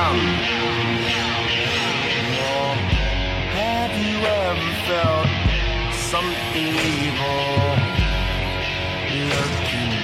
Oh, have you ever felt something evil lurking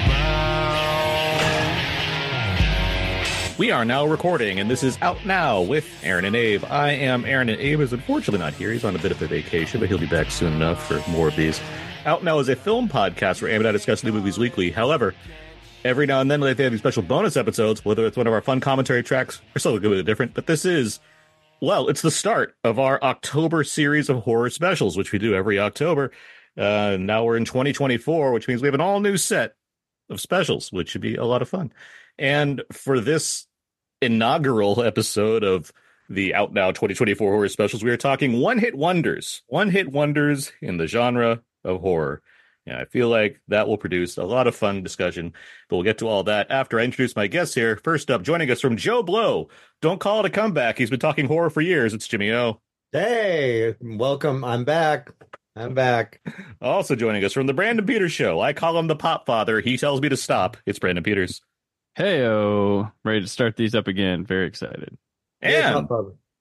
around? We are now recording, and this is Out Now with Aaron and Abe. I am Aaron, and Abe is unfortunately not here. He's on a bit of a vacation, but he'll be back soon enough for more of these. Out Now is a film podcast where Abe and I discuss new movies weekly. However, every now and then they have these special bonus episodes, whether it's one of our fun commentary tracks or something completely different. But this is, well, it's the start of our October series of horror specials, which we do every October. Now we're in 2024, which means we have an all-new set of specials, which should be a lot of fun. And for this inaugural episode of the Out Now 2024 horror specials, we are talking one-hit wonders in the genre of horror. Yeah, I feel like that will produce a lot of fun discussion, but we'll get to all that after I introduce my guests here. First up, joining us from Joe Blow. Don't call it a comeback. He's been talking horror for years. It's Jimmy O. Hey, welcome. I'm back. Also joining us from the Brandon Peters Show. I call him the Pop Father. He tells me to stop. It's Brandon Peters. Hey-o. Ready to start these up again. Very excited. And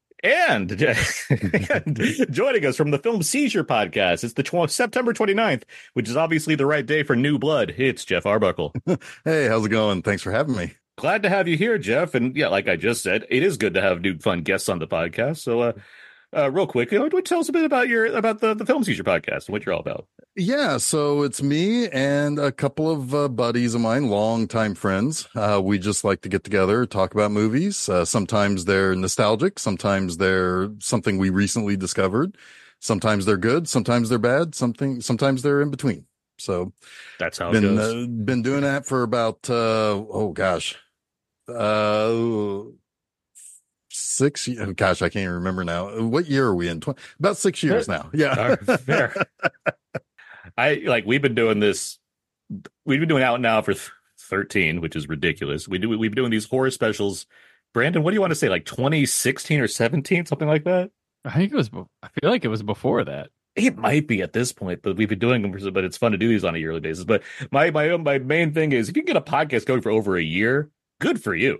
joining us from the Film Seizure Podcast, it's the September 29th, which is obviously the right day for new blood. It's Jeff Arbuckle. Hey, how's it going? Thanks for having me. Glad to have you here, Jeff. And yeah, like I just said, it is good to have new fun guests on the podcast. So real quick, tell us a bit about the Film Seizure Podcast and what you're all about. Yeah, so it's me and a couple of buddies of mine, longtime friends. We just like to get together, talk about movies. Sometimes they're nostalgic. Sometimes they're something we recently discovered. Sometimes they're good. Sometimes they're bad. Sometimes they're in between. So that's how it goes. Been doing that for about, 6 years. Gosh, I can't remember now. What year are we in? About 6 years now. Yeah. Fair. We've been doing this. We've been doing Out Now for 13, which is ridiculous. We've been doing these horror specials. Brandon, what do you want to say? Like 2016 or 17, something like that? I feel like it was before that. It might be at this point, but we've been doing them, but it's fun to do these on a yearly basis. But my main thing is, if you can get a podcast going for over a year, good for you.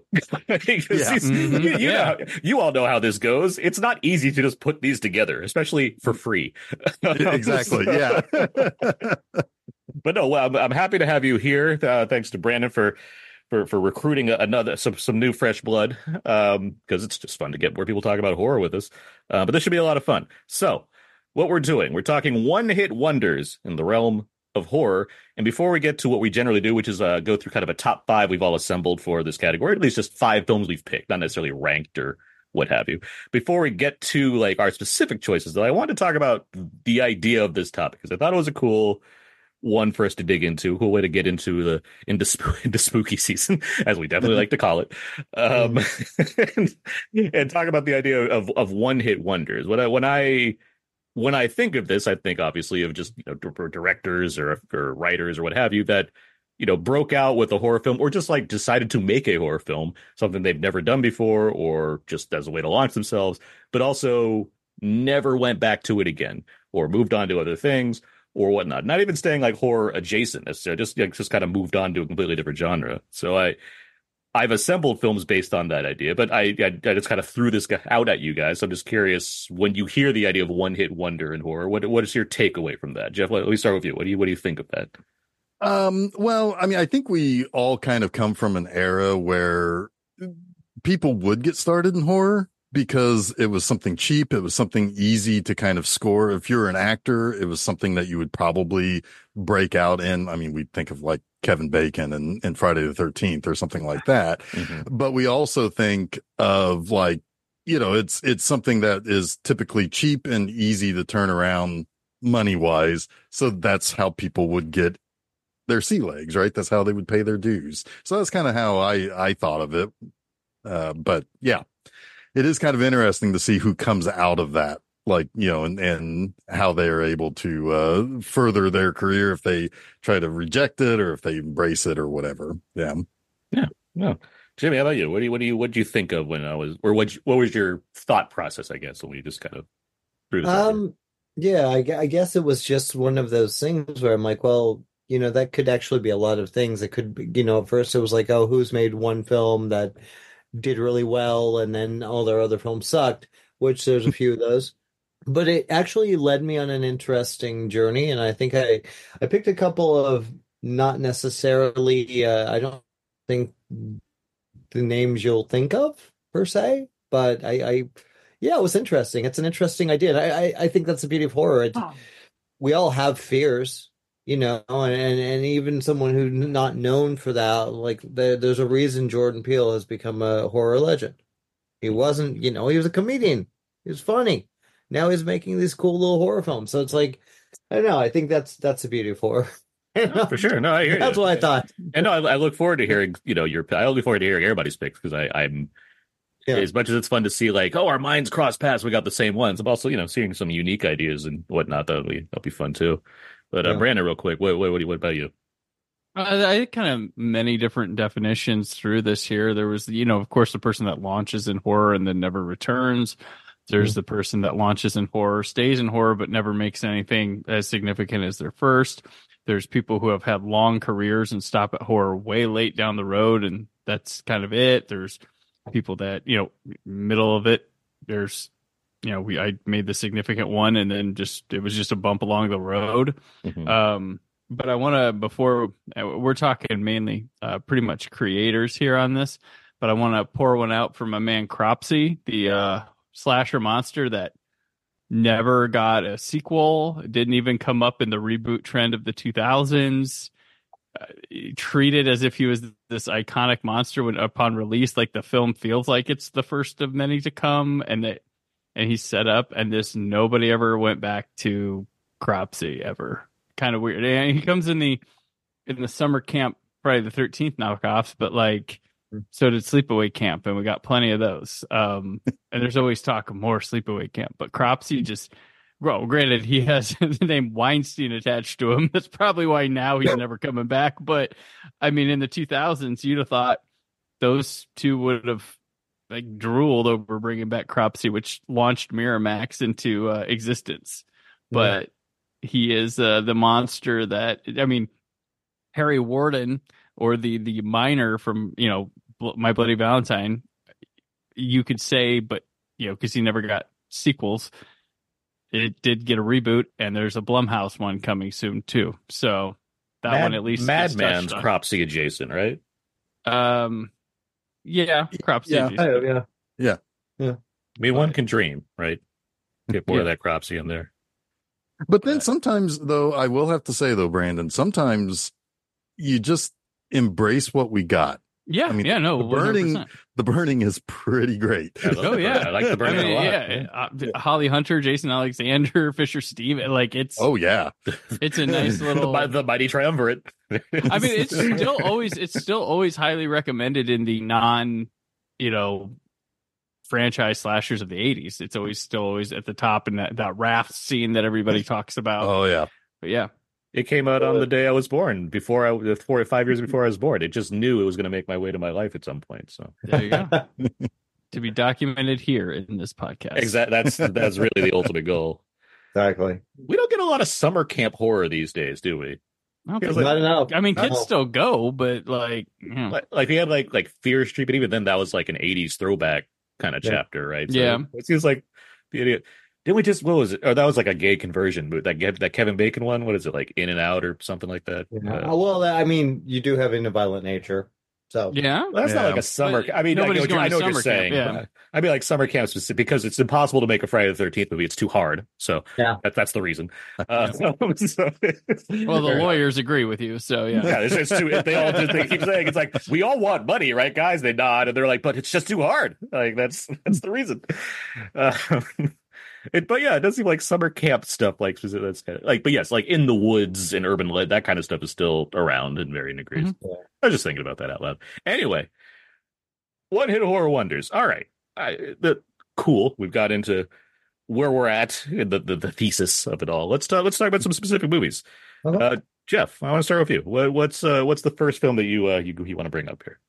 You all know how this goes. It's not easy to just put these together, especially for free. Exactly. Yeah. But no, I'm happy to have you here. Thanks to Brandon for recruiting some new fresh blood, because it's just fun to get more people talking about horror with us. But this should be a lot of fun. So what we're doing, we're talking one-hit wonders in the realm of horror. And before we get to what we generally do, which is go through kind of a top 5 we've all assembled for this category, at least just 5 films we've picked, not necessarily ranked or what have you. Before we get to like our specific choices, though, I wanted to talk about the idea of this topic, because I thought it was a cool one for us to dig into, a cool way to get into spooky season, as we definitely like to call it, and talk about the idea of one-hit wonders. When I think of this, I think obviously of just directors or writers or what have you that broke out with a horror film, or just like decided to make a horror film, something they've never done before, or just as a way to launch themselves, but also never went back to it again, or moved on to other things or whatnot. Not even staying like horror adjacent necessarily, just kind of moved on to a completely different genre. So I've assembled films based on that idea, but I just kind of threw this out at you guys. So I'm just curious, when you hear the idea of one-hit wonder in horror, what is your takeaway from that? Jeff, let me start with you. What do you think of that? Well, I mean, I think we all kind of come from an era where people would get started in horror because it was something cheap. It was something easy to kind of score. If you're an actor, it was something that you would probably break out in. I mean, we think of like Kevin Bacon and Friday the 13th or something like that. Mm-hmm. But we also think of like, it's something that is typically cheap and easy to turn around money wise. So that's how people would get their sea legs, right? That's how they would pay their dues. So that's kind of how I thought of it. But yeah, it is kind of interesting to see who comes out of that, like, and how they are able to further their career, if they try to reject it or if they embrace it or whatever. Yeah. Yeah. No. Jimmy, how about you? What do you think of when what was your thought process, I guess, when we just kind of threw this out there? Yeah, I guess it was just one of those things where I'm like, well, that could actually be a lot of things. It could be, at first it was like, oh, who's made one film that did really well, and then all their other films sucked, which there's a few of those. But it actually led me on an interesting journey, and I think I picked a couple of not necessarily I don't think the names you'll think of per se, but yeah, it was interesting. It's an interesting idea. And I think that's the beauty of horror. We all have fears, and even someone who's not known for that, like there's a reason Jordan Peele has become a horror legend. He wasn't, he was a comedian. He was funny. Now he's making these cool little horror films. So it's like, I don't know. I think that's the beauty of horror. No, for sure. No, I hear That's you. what I thought. And no, I look forward to hearing, I look forward to hearing everybody's picks because I'm as much as it's fun to see like, oh, our minds cross paths, we got the same ones. I'm also, seeing some unique ideas and whatnot. That'll be fun too. But Brandon, real quick, what about you? I had kind of many different definitions through this here. There was, of course, the person that launches in horror and then never returns. There's the person that launches in horror, stays in horror, but never makes anything as significant as their first. There's people who have had long careers and stop at horror way late down the road, and that's kind of it. There's people that, middle of it. There's, I made the significant one, and then it was just a bump along the road. Mm-hmm. But I want to, before we're talking mainly pretty much creators here on this, but I want to pour one out for my man Cropsy, the slasher monster that never got a sequel, didn't even come up in the reboot trend of the 2000s, treated as if he was this iconic monster when upon release, like the film feels like it's the first of many to come, and he's set up, and nobody ever went back to Cropsy ever. Kind of weird. And he comes in the summer camp Friday the 13th knockoffs, but like so did Sleepaway Camp, and we got plenty of those. And there's always talk of more Sleepaway Camp, but Cropsy just, well, granted, he has the name Weinstein attached to him. That's probably why now he's never coming back. But I mean, in the 2000s, you'd have thought those two would have like drooled over bringing back Cropsy, which launched Miramax into existence. But he is the monster that, I mean, Harry Warden, or the miner from, My Bloody Valentine, you could say, but, because he never got sequels, it did get a reboot, and there's a Blumhouse one coming soon, too. So that one at least Madman's Cropsy adjacent, right? Yeah, Cropsy adjacent. Yeah. I mean, one can dream, right? Get more of that Cropsy in there. But then sometimes, though, I will have to say, though, Brandon, sometimes you just embrace what we got. Yeah, I mean, the burning is pretty great. I like the burning a lot. Holly Hunter, Jason Alexander, Fisher Steve, like it's. Oh yeah, it's a nice little the mighty triumvirate. I mean, it's still always highly recommended in the non, franchise slashers of the 80s. It's always at the top in that raft scene that everybody talks about. Oh yeah, but yeah. It came out on the day I was born, 4 or 5 years before I was born. It just knew it was going to make my way to my life at some point. So there you go. To be documented here in this podcast. Exactly. That's really the ultimate goal. Exactly. We don't get a lot of summer camp horror these days, do we? Not enough. I mean, kids still go, but like we had like Fear Street, but even then that was like an 80s throwback kind of chapter, right? So yeah. It seems like the idiot. Didn't we just, what was it? Oh, that was like a gay conversion movie. That Kevin Bacon one. What is it, like In and Out or something like that? Yeah. Well, I mean, you do have into violent nature. So yeah, well, that's not like a summer. I mean, I know what you're saying. Yeah. I mean, like summer camp specific because it's impossible to make a Friday the 13th movie. It's too hard. So that's the reason. Well, the lawyers agree with you. So yeah, it's too. They keep saying it's like we all want money, right, guys? They nod and they're like, but it's just too hard. Like that's the reason. But yeah, it does seem like summer camp stuff, like that's kind of like, but yes, like in the woods and urban lit, that kind of stuff is still around in varying degrees. Mm-hmm. I was just thinking about that out loud. Anyway, one hit horror wonders. All right, cool. We've got into where we're at in the thesis of it all. Let's talk about some specific movies. Jeff, I want to start with you. What's the first film that you want to bring up here?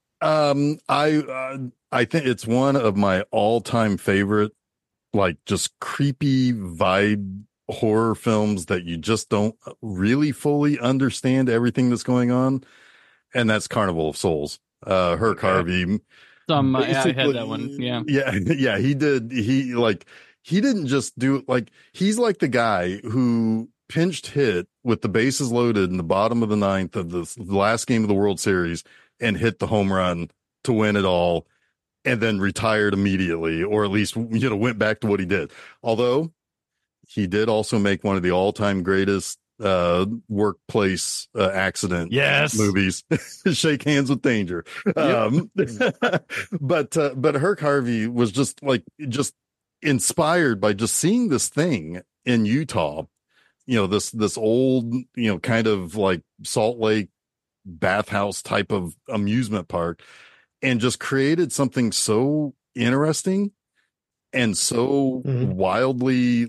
I think it's one of my all-time favorite, like just creepy vibe horror films that you just don't really fully understand everything that's going on. And that's Carnival of Souls. Herc Harvey, Some yeah, I had that one. Yeah. Yeah, he did. He didn't just do it like he's like the guy who pinched hit with the bases loaded in the bottom of the ninth of the last game of the World Series and hit the home run to win it all, and then retired immediately, or at least went back to what he did. Although he did also make one of the all-time greatest workplace accident movies, Shake Hands with Danger. But Herc Harvey was just inspired by just seeing this thing in Utah, this old, kind of like Salt Lake bathhouse type of amusement park, and just created something so interesting and so wildly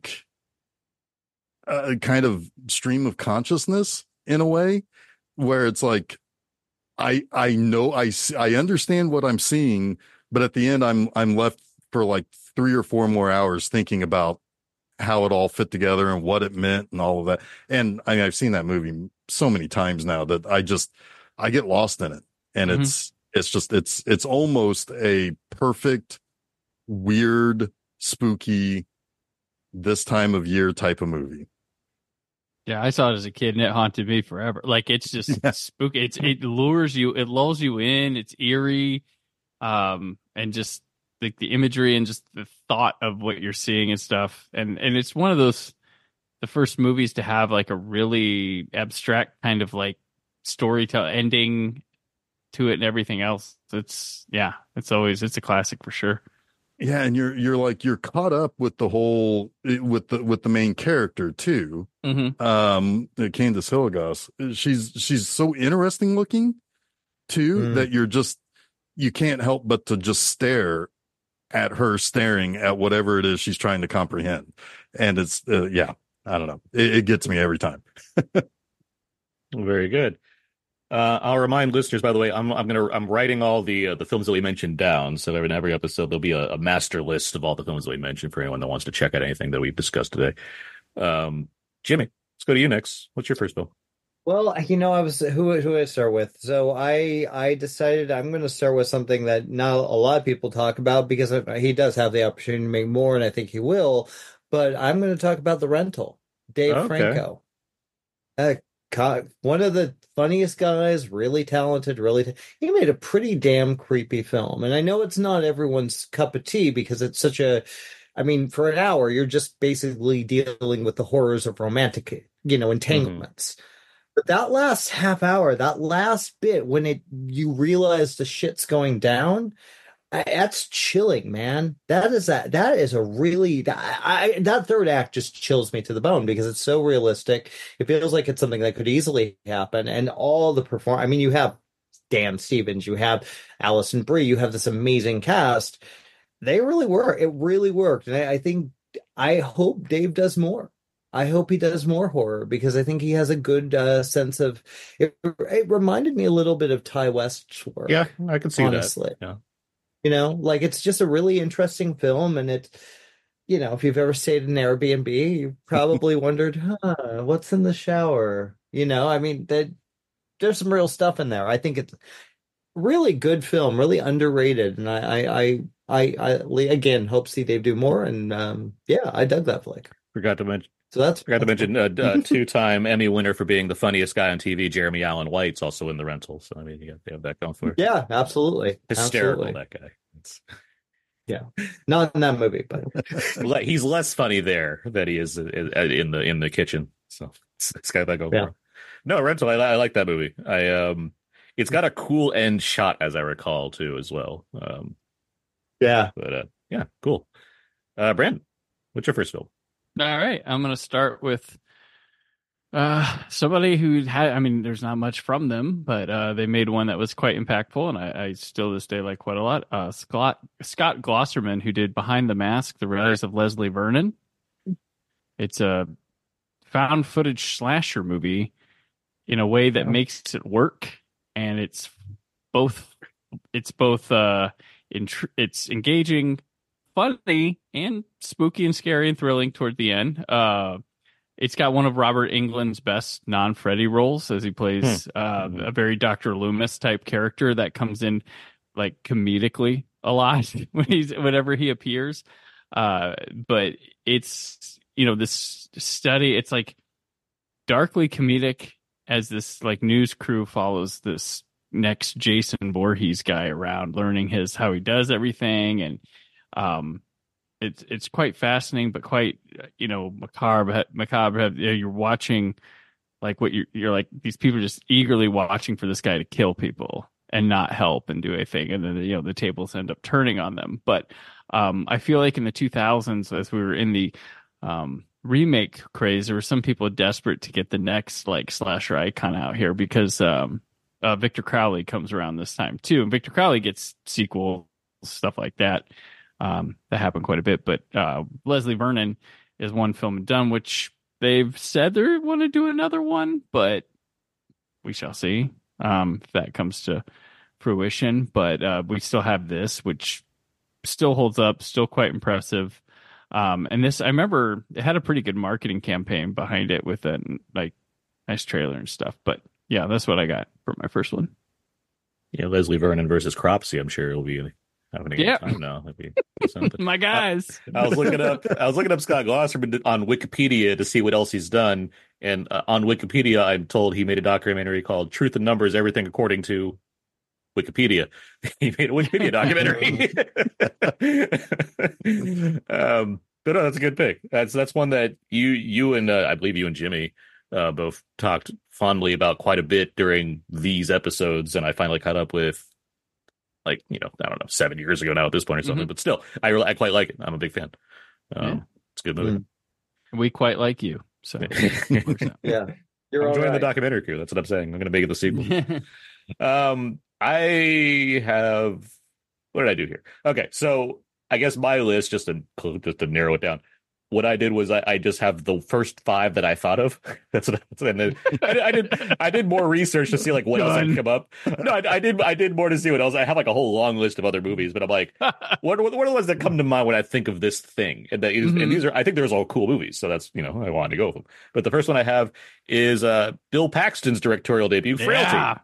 kind of stream of consciousness in a way where it's like, I understand what I'm seeing, but at the end I'm left for like 3 or 4 more hours thinking about how it all fit together and what it meant and all of that. And I've seen that movie so many times now that I get lost in it. And it's almost a perfect, weird, spooky, this time of year type of movie. Yeah, I saw it as a kid and it haunted me forever. Like, it's just spooky. It lures you, it lulls you in, it's eerie. And just like the imagery and just the thought of what you're seeing and stuff. And it's one of the first movies to have like a really abstract kind of like storytelling ending to it and everything else. It's a classic for sure. Yeah, and you're caught up with the whole with the main character too. Candace Hilligoss. She's so interesting looking too that you can't help but to just stare at her staring at whatever it is she's trying to comprehend. And it's I don't know. It gets me every time. Very good. I'll remind listeners, by the way, I'm writing all the films that we mentioned down. So in every episode, there'll be a master list of all the films that we mentioned for anyone that wants to check out anything that we've discussed today. Jimmy, let's go to you next. What's your first film? Well, I was who I start with. So I decided I'm going to start with something that not a lot of people talk about because he does have the opportunity to make more, and I think he will. But I'm going to talk about The Rental, Dave Franco. One of the funniest guys, really talented, he made a pretty damn creepy film. And I know it's not everyone's cup of tea because it's for an hour, you're just basically dealing with the horrors of romantic, entanglements. But that last half hour, that last bit, when you realize the shit's going down, that's chilling, man. That is a really that third act just chills me to the bone because it's so realistic. It feels like it's something that could easily happen, and all the you have Dan Stevens, you have Alison Brie, you have this amazing cast. They really were. It really worked, and I hope Dave does more. I hope he does more horror because I think he has a good sense of. It reminded me a little bit of Ty West's work. Yeah, I can see honestly. that. Yeah. It's just a really interesting film, and it, if you've ever stayed in an Airbnb, you probably wondered, what's in the shower? There's some real stuff in there. I think it's really good film, really underrated, and I again hope to see Dave do more. And I dug that flick. Forgot to mention. So that's forgot to mention two-time Emmy winner for being the funniest guy on TV, Jeremy Allen White's also in The Rental. So they have that going for it. Yeah, absolutely, hysterical. Absolutely. That guy. Yeah, not in that movie, but he's less funny there than he is in the kitchen. So it's got that going for him. No, Rental. I like that movie. It's got a cool end shot, as I recall, too, as well. Cool. Brandon, what's your first film? All right, I'm going to start with somebody who there's not much from them, but they made one that was quite impactful, and I still this day like quite a lot. Scott Glosserman, who did Behind the Mask, The Rise of Leslie Vernon. It's a found footage slasher movie in a way that makes it work, and it's engaging, funny, and spooky and scary and thrilling toward the end. It's got one of Robert Englund's best non-Freddy roles as he plays a very Dr. Loomis type character that comes in like comedically a lot whenever he appears. But it's, this study, it's like darkly comedic as this like news crew follows this next Jason Voorhees guy around, learning how he does everything. And it's quite fascinating, but quite, macabre. You're watching like what you're like, these people are just eagerly watching for this guy to kill people and not help and do anything. And then, the tables end up turning on them. But I feel like in the 2000s, as we were in the remake craze, there were some people desperate to get the next like slasher icon out here because Victor Crowley comes around this time too. And Victor Crowley gets sequels, stuff like that. That happened quite a bit. But Leslie Vernon is one film done, which they've said they want to do another one, but we shall see if that comes to fruition. But we still have this, which still holds up, still quite impressive. And this, I remember it had a pretty good marketing campaign behind it with a like nice trailer and stuff. But yeah, that's what I got for my first one. Yeah, Leslie Vernon versus Cropsey. I'm sure it'll be happening. Yeah, time now. That'd be something. My guys. I was looking up Scott Glosserman on Wikipedia to see what else he's done, and on Wikipedia, I'm told he made a documentary called "Truth and Numbers: Everything According to Wikipedia." He made a Wikipedia documentary. But no, that's a good pick. That's one that you and I believe you and Jimmy both talked fondly about quite a bit during these episodes, and I finally caught up with, like, I don't know, 7 years ago now at this point or something. Mm-hmm. But still, I quite like it. I'm a big fan. It's a good movie. We quite like you. So Yeah, I'm joining the documentary crew. That's what I'm saying. I'm going to make it the sequel. I have, what did I do here? Okay, so I guess my list, just to narrow it down, what I did was I just have the first 5 that I thought of. That's what and then I did more research to see like what else had come up. No, I did more to see what else. I have like a whole long list of other movies, but I'm like, what are the ones that come to mind when I think of this thing? And and these are, I think there's all cool movies, so that's, I wanted to go with them. But the first one I have is Bill Paxton's directorial debut, Frailty.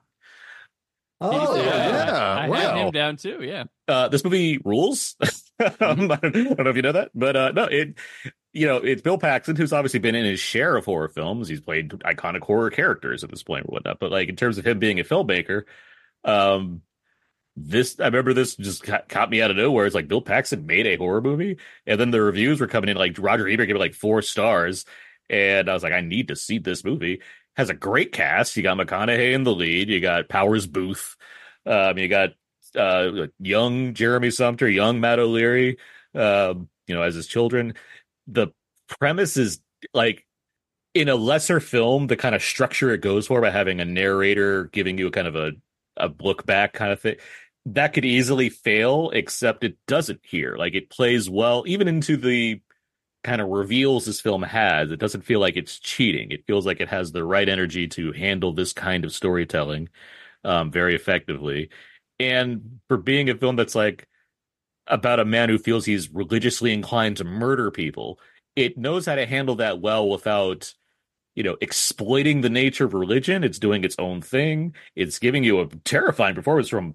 Oh, I had him down too. Yeah. This movie rules. I don't know if you know that, but no, it's Bill Paxton, who's obviously been in his share of horror films. He's played iconic horror characters at this point or whatnot. But like in terms of him being a filmmaker, I remember this just caught me out of nowhere. It's like Bill Paxton made a horror movie, and then the reviews were coming in like Roger Ebert gave it like 4 stars, and I was like, I need to see this movie. Has a great cast. You got McConaughey in the lead. You got Powers Booth. You got young Jeremy Sumter, young Matt O'Leary, as his children. The premise is like, in a lesser film, the kind of structure it goes for by having a narrator giving you a kind of a look back kind of thing, that could easily fail, except it doesn't here. Like, it plays well, even into the kind of reveals this film has. It doesn't feel like it's cheating. It feels like it has the right energy to handle this kind of storytelling very effectively. And for being a film that's like about a man who feels he's religiously inclined to murder people, it knows how to handle that well without, exploiting the nature of religion. It's doing its own thing. It's giving you a terrifying performance from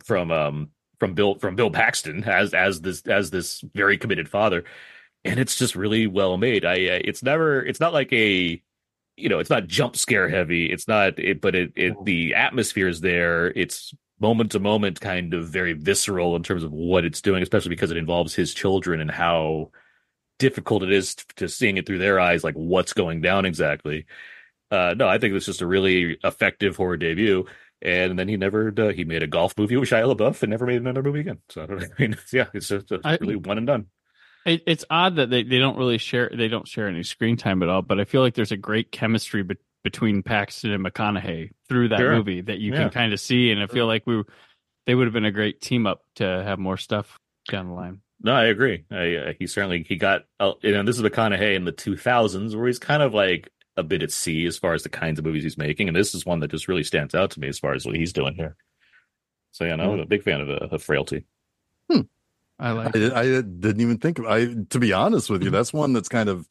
Bill Paxton as this very committed father. And it's just really well made. It's not like it's not jump scare heavy. It's not, but the atmosphere is there. It's moment to moment kind of very visceral in terms of what it's doing, especially because it involves his children and how difficult it is to seeing it through their eyes, like what's going down exactly. No, I think it was just a really effective horror debut. And then he made a golf movie with Shia LaBeouf and never made another movie again. So I don't know. It's just really one and done. It's odd that they don't share any screen time at all, but I feel like there's a great chemistry between Paxton and McConaughey through that movie that you can kind of see, and I feel like they would have been a great team up to have more stuff down the line. No, I agree. He got this is McConaughey in the 2000s, where he's kind of like a bit at sea as far as the kinds of movies he's making, and this is one that just really stands out to me as far as what he's doing here. So I'm a big fan of Frailty. I didn't even think of. To be honest with you, that's one that's kind of,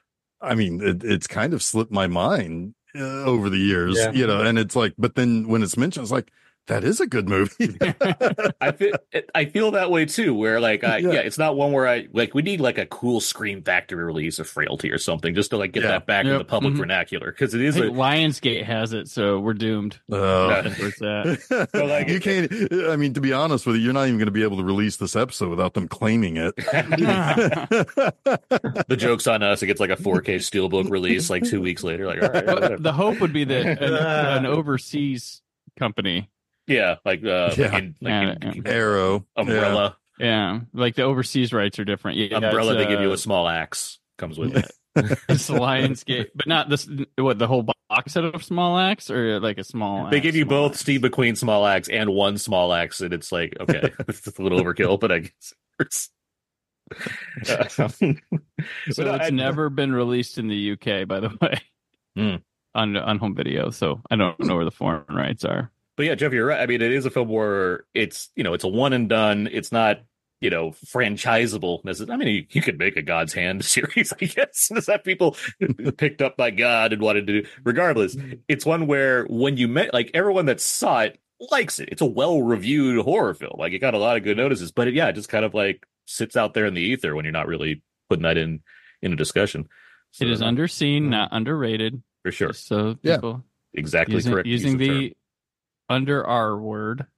it's kind of slipped my mind over the years, and it's like, but then when it's mentioned, it's like, that is a good movie. I feel that way too, where like Yeah. it's not one where I like we need like a cool Scream Factory release of Frailty or something just to like get Yeah. that back in Yep. the public Mhm. vernacular, because it I is think Lionsgate has it, so we're doomed. That's where it's at. So, like, you can't. I mean, to be honest with you, you're not even going to be able to release this episode without them claiming it. the joke's on us. It gets like a 4K steelbook release like 2 weeks later. Like, all right, But whatever. the hope would be that an overseas company, Yeah, like Yeah. Arrow, Umbrella. yeah, like the overseas rights are different. Yeah, Umbrella, it's, they give you a small axe. Comes with it. it's Lionsgate, but not this. What, the whole box set of small axe, or like a small? They axe, give you small both axe? Steve McQueen small axe and one small axe, and it's like, okay, it's a little overkill, but I guess it's. So it's never been released in the UK, by the way, Hmm. on home video. So I don't know where the foreign rights are. But yeah, Jeff, you're right. I mean, it is a film where it's it's a one and done. It's not franchisable. I mean, you could make a God's Hand series, I guess. Does that people picked up by God and wanted to do? Regardless, it's one where when you met, like everyone that saw it likes it. It's a well-reviewed horror film. Like it got a lot of good notices, but it just kind of like sits out there in the ether when you're not really putting that in a discussion. So, It is underseen, not underrated. for sure. Just so Yeah. people Exactly correct. use using of term. the under R word.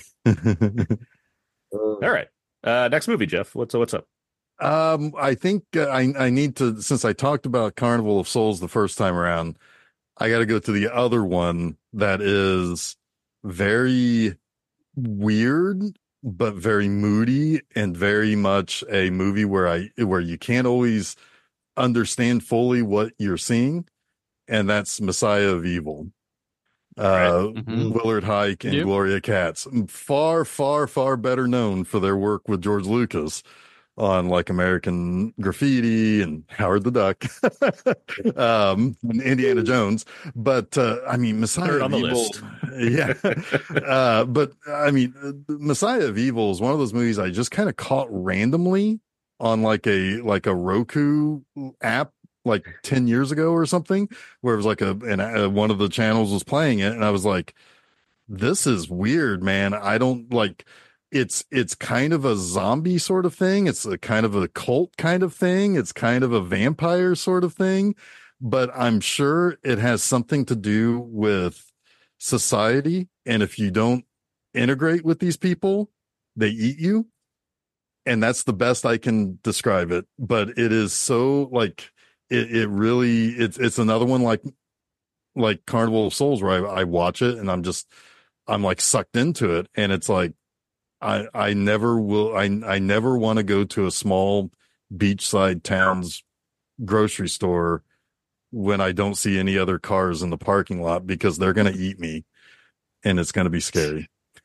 All right. Next movie, Jeff. What's up? I think I need to, since I talked about Carnival of Souls the first time around, I got to go to the other one that is very weird, but very moody and very much a movie where you can't always understand fully what you're seeing. And that's Messiah of Evil. Mhm. Willard Hike and Yep. Gloria Katz, far, far, far better known for their work with George Lucas on like American Graffiti and Howard the Duck, and Indiana Jones. But I mean, Messiah Third on of the Evil, list. yeah. But I mean, Messiah of Evil is one of those movies I just kind of caught randomly on like a Roku app like 10 years ago or something, where it was like one of the channels was playing it, and I was like, this is weird, man. I don't like it's kind of a zombie sort of thing. It's a kind of a cult kind of thing. It's kind of a vampire sort of thing, but I'm sure it has something to do with society. And if you don't integrate with these people, they eat you. And that's the best I can describe it. But it is so like, it really, it's another one like Carnival of Souls, where I watch it and I'm like sucked into it. And it's like, I never want to go to a small beachside town's grocery store when I don't see any other cars in the parking lot, because they're going to eat me and it's going to be scary.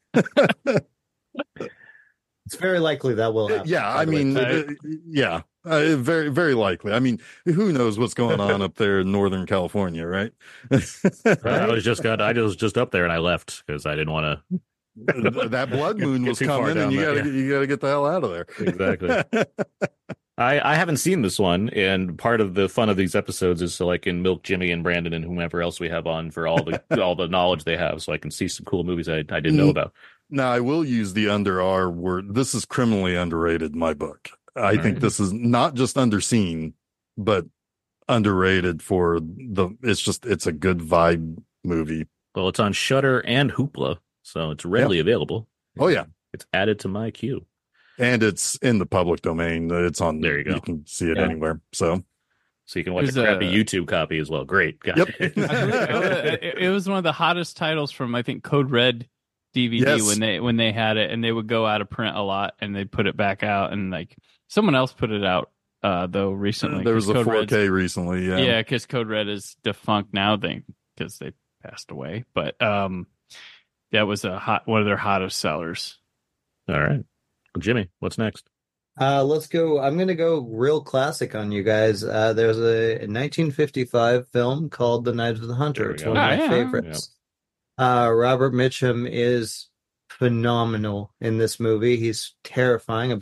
It's very likely that will happen. Yeah. by I the way. mean, yeah, very, very likely. I mean, who knows what's going on up there in Northern California, right? I was just up there and I left because I didn't want to. That blood moon Get was too far coming, down and you there, gotta get the hell out of there. Exactly. I haven't seen this one, and part of the fun of these episodes is to like milk Jimmy and Brandon and whomever else we have on for all the knowledge they have, so I can see some cool movies I didn't know about. Now, I will use the under R word. This is criminally underrated in my book. I think this is not just underseen, but underrated for it's a good vibe movie. Well, it's on Shudder and Hoopla, so it's readily available. Oh yeah. It's added to my queue. And it's in the public domain. It's on There you go. You can see it anywhere. So you can watch There's a crappy YouTube copy as well. Great. Got Yep. it. It was one of the hottest titles from, I think, Code Red DVD Yes. when they had it, and they would go out of print a lot, and they put it back out, and like someone else put it out though recently. there was a 'cause Code 4K Red's- recently. Yeah, because Code Red is defunct now, because they passed away. But that was one of their hottest sellers. All right. Well, Jimmy, what's next? Let's go. I'm going to go real classic on you guys. There's a 1955 film called The Night of the Hunter. There we It's go. one of my Yeah. favorites. Robert Mitchum is phenomenal in this movie. He's terrifying, about a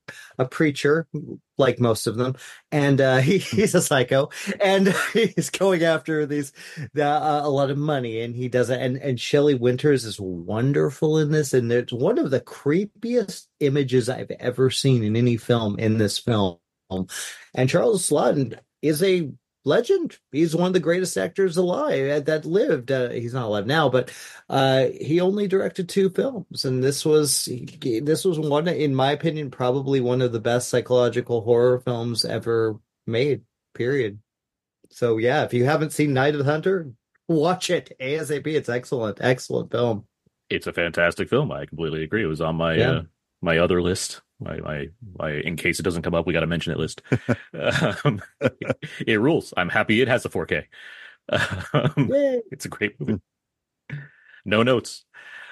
a preacher, like most of them, and he's a psycho, and he's going after a lot of money, and he doesn't. And Shelley Winters is wonderful in this, and it's one of the creepiest images I've ever seen in any film in this film. And Charles Laughton is a legend. He's one of the greatest actors alive that lived. He's not alive now, but he only directed 2 films, and this was one, in my opinion, probably one of the best psychological horror films ever made. Period. So yeah, if you haven't seen Night of the Hunter, watch it ASAP. It's excellent film. It's a fantastic film. I completely agree. It was on my my other list. My in case it doesn't come up, we got to mention it list. It rules. I'm happy it has a 4K. It's a great movie. No notes.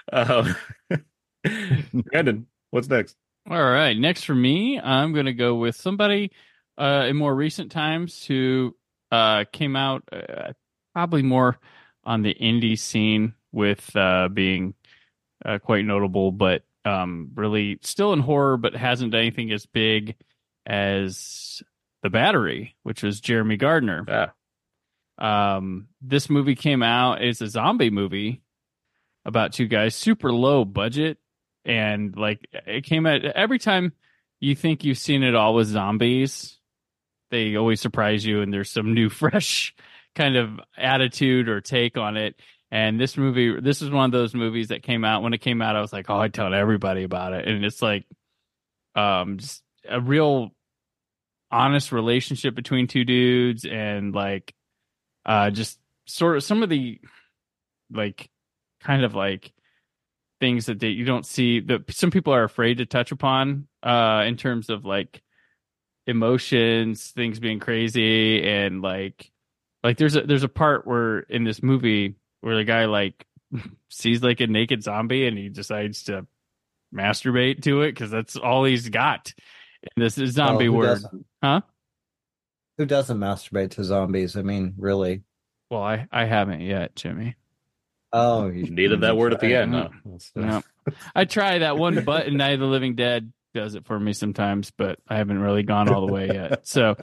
Brandon, what's next? All right. Next for me, I'm going to go with somebody in more recent times who came out probably more on the indie scene with being quite notable, but really still in horror, but hasn't done anything as big as The Battery, which was Jeremy Gardner. This movie came out. It's a zombie movie about 2 guys, super low budget, and like it came out every time you think you've seen it all with zombies, they always surprise you, and there's some new, fresh kind of attitude or take on it. And this is one of those movies that came out. When it came out, I was like, oh, I'd tell everybody about it. And it's like just a real honest relationship between 2 dudes, and like just sort of some of the like kind of like things that you don't see that some people are afraid to touch upon in terms of like emotions, things being crazy, and like there's a part where in this movie where the guy like sees like a naked zombie and he decides to masturbate to it because that's all he's got in this zombie word. Huh? Who doesn't masturbate to zombies? I mean, really? Well, I haven't yet, Jimmy. Oh, you needed that word at the end. No. I try that one button. Night of the Living Dead does it for me sometimes, but I haven't really gone all the way yet. So,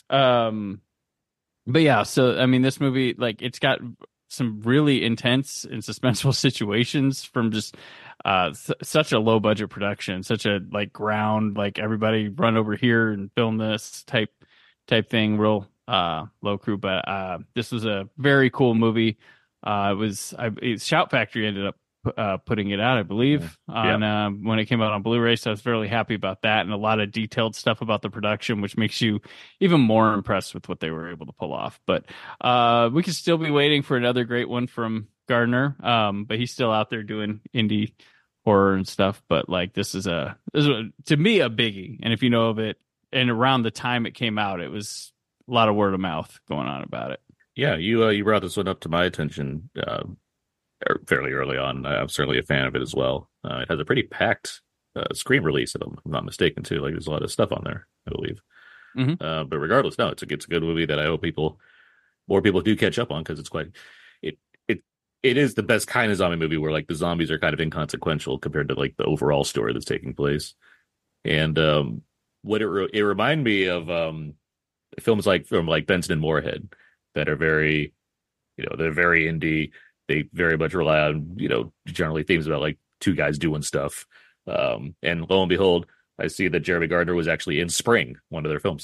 but yeah, so I mean, this movie, like, it's got some really intense and suspenseful situations from just such a low budget production, such a like ground, like everybody run over here and film this type thing, real low crew. But this was a very cool movie. Shout Factory ended up putting it out, I believe, on when it came out on Blu-ray. So I was fairly happy about that, and a lot of detailed stuff about the production, which makes you even more impressed with what they were able to pull off. But we could still be waiting for another great one from Gardner, but he's still out there doing indie horror and stuff. But like this is to me a biggie, and if you know of it, and around the time it came out, it was a lot of word of mouth going on about it. Yeah, you brought this one up to my attention fairly early on. I'm certainly a fan of it as well. It has a pretty packed screen release, if I'm not mistaken, too. Like there's a lot of stuff on there, I believe. Mm-hmm. But regardless, no, it's a good movie that I hope more people do catch up on, because it's quite it is the best kind of zombie movie where like the zombies are kind of inconsequential compared to like the overall story that's taking place. And what it reminded me of films from Benson and Moorhead that are very, they're very indie. They very much rely on, generally themes about like 2 guys doing stuff. And lo and behold, I see that Jeremy Gardner was actually in Spring, one of their films.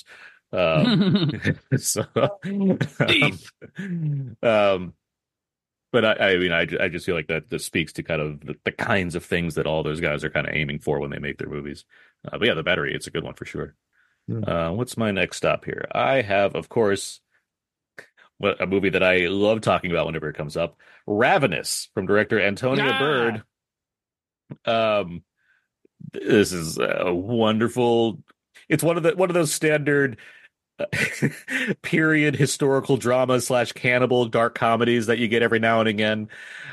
But I mean, I just feel like that this speaks to kind of the kinds of things that all those guys are kind of aiming for when they make their movies. But yeah, The Battery, it's a good one for sure. What's my next stop here? I have, of course, a movie that I love talking about whenever it comes up, Ravenous, from director Antonia Bird. This is a wonderful. It's one of those standard period historical drama / cannibal dark comedies that you get every now and again.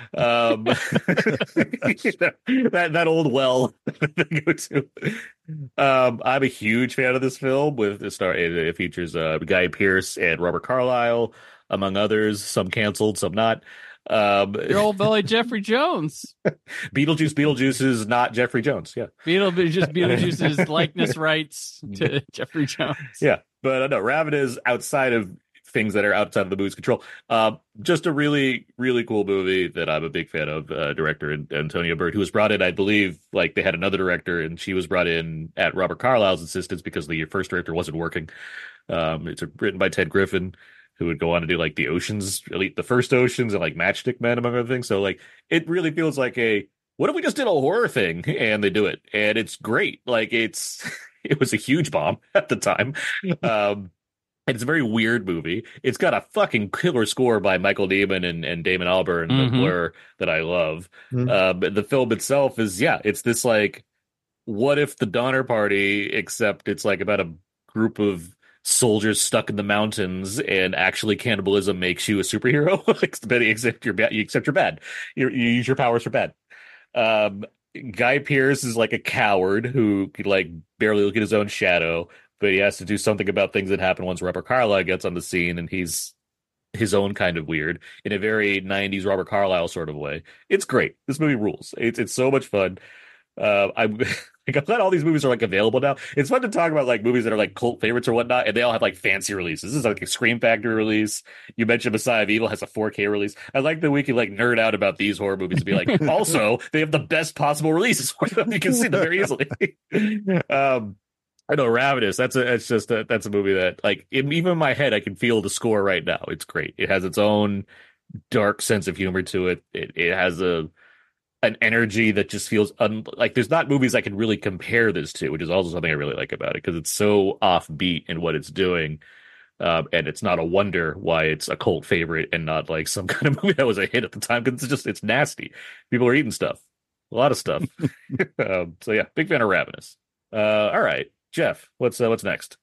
That old well they go to. I'm a huge fan of this film. It features Guy Pearce and Robert Carlyle, among others. Some canceled, some not. Your old belly Jeffrey Jones. Beetlejuice is not Jeffrey Jones. Yeah. Beetlejuice's likeness rights to Jeffrey Jones. Yeah. But no, Raven is outside of things that are outside of the movie's control. Just a really, really cool movie that I'm a big fan of. Director Antonia Bird, who was brought in, I believe, like they had another director, and she was brought in at Robert Carlyle's insistence because the first director wasn't working. It's written by Ted Griffin, who would go on to do like the first Oceans, and like Matchstick Men, among other things. So like it really feels like what if we just did a horror thing, and they do it, and it's great. Like it was a huge bomb at the time. And it's a very weird movie. It's got a fucking killer score by Michael Nyman and Damon Albarn, the Blur, that I love. But the film itself is, it's this like, what if the Donner Party, except it's like about a group of soldiers stuck in the mountains, and actually cannibalism makes you a superhero, except you're bad. Except you're bad. You use your powers for bad. Guy Pearce is like a coward who could like barely look at his own shadow, but he has to do something about things that happen once Robert Carlyle gets on the scene, and he's his own kind of weird in a very 90s Robert Carlyle sort of way. It's great. This movie rules. It's so much fun. I'm glad all these movies are like available now. It's fun to talk about like movies that are like cult favorites or whatnot, and they all have like fancy releases. This is like a Scream Factory release. You mentioned Messiah of Evil has a 4K release. I like that we can like nerd out about these horror movies and be like, also they have the best possible releases for them. You can see them very easily. I know Ravenous. That's a movie that like even in my head I can feel the score right now. It's great. It has its own dark sense of humor to it. It has an energy that just feels like there's not movies I can really compare this to, which is also something I really like about it because it's so offbeat in what it's doing. And it's not a wonder why it's a cult favorite and not like some kind of movie that was a hit at the time, because it's nasty. People are eating stuff, a lot of stuff. So yeah, big fan of Ravenous. All right, Jeff, what's next?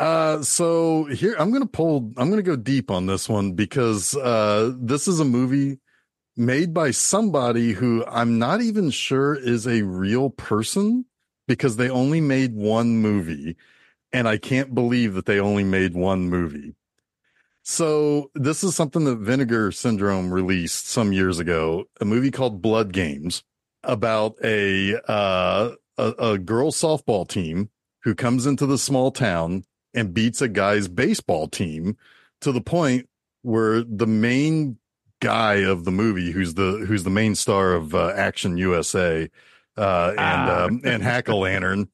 So here I'm going to go deep on this one because this is a movie made by somebody who I'm not even sure is a real person, because they only made one movie, and I can't believe that they only made one movie. So this is something that Vinegar Syndrome released some years ago, a movie called Blood Games, about a girls softball team who comes into the small town and beats a guy's baseball team to the point where the main guy of the movie, who's the main star of Action USA and Hack-O-Lantern,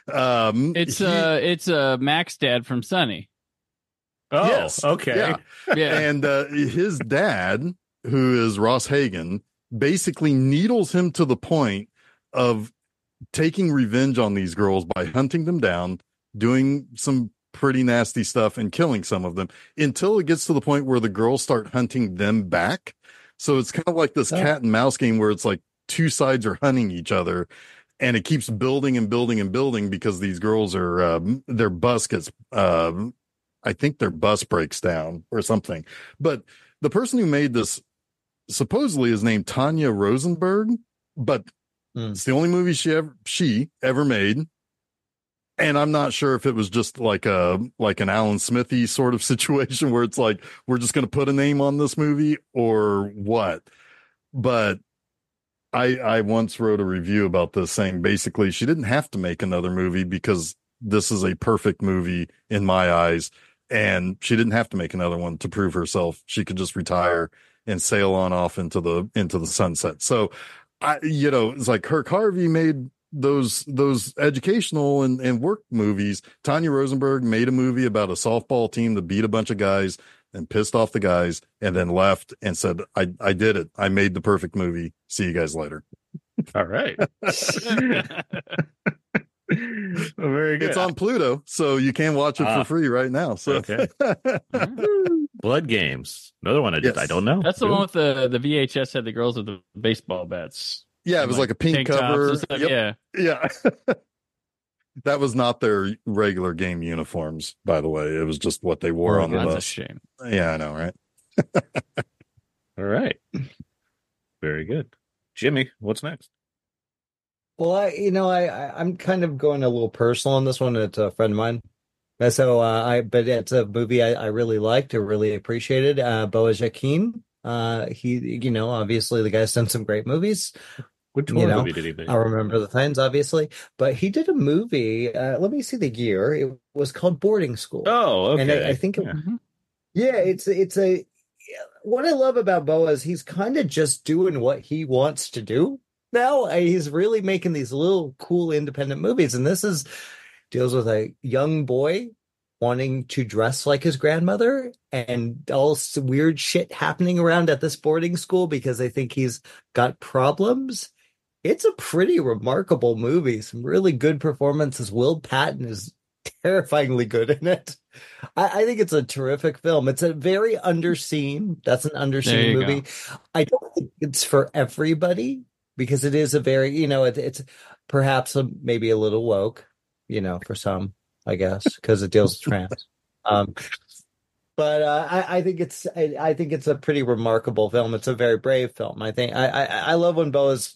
it's Mac's dad from Sunny. Oh, yes. Okay. Yeah. And his dad, who is Ross Hagen, basically needles him to the point of taking revenge on these girls by hunting them down, doing some pretty nasty stuff, and killing some of them, until it gets to the point where the girls start hunting them back. So it's kind of like this cat and mouse game where it's like two sides are hunting each other, and it keeps building and building and building because these girls are their bus gets I think their bus breaks down or something. But the person who made this supposedly is named Tanya Rosenberg, but it's the only movie she ever made. And I'm not sure if it was just like an Alan Smithy sort of situation where it's like, we're just going to put a name on this movie or what. But I once wrote a review about this saying basically she didn't have to make another movie because this is a perfect movie in my eyes. And she didn't have to make another one to prove herself. She could just retire and sail on off into the sunset. So it's like Kirk Harvey made those educational and work movies. Tanya Rosenberg made a movie about a softball team that beat a bunch of guys and pissed off the guys and then left and said, I did it. I made the perfect movie. See you guys later. All right. Very good. It's on Pluto, so you can watch it for free right now. So okay. Blood Games. Another one I don't know. That's the one with the VHS had the girls with the baseball bats. Yeah, it was like a pink cover. Yep. Yeah. That was not their regular game uniforms, by the way. It was just what they wore on the bus. That's a shame. Yeah, I know, right? All right. Very good. Jimmy, what's next? Well, I'm kind of going a little personal on this one. It's a friend of mine. So but it's a movie I really liked, I really appreciated. Boaz Yakin, Obviously the guy's done some great movies. Which You horror know, movie did he make? I remember the Titans, obviously, but he did a movie. Let me see the year. It was called Boarding School, Oh, and I okay. think, Yeah. yeah, it's a. What I love about Boa is he's kind of just doing what he wants to do now. He's really making these little cool independent movies, and this is deals with a young boy wanting to dress like his grandmother and all weird shit happening around at this boarding school because they think he's got problems. It's a pretty remarkable movie. Some really good performances. Will Patton is terrifyingly good in it. I think it's a terrific film. It's a very underseen. That's an There underseen you movie. go. I don't think it's for everybody because it is a very, it's perhaps maybe a little woke, for some, I guess, because it deals with trans. Um, but I think it's a pretty remarkable film. It's a very brave film. I think I love when Boaz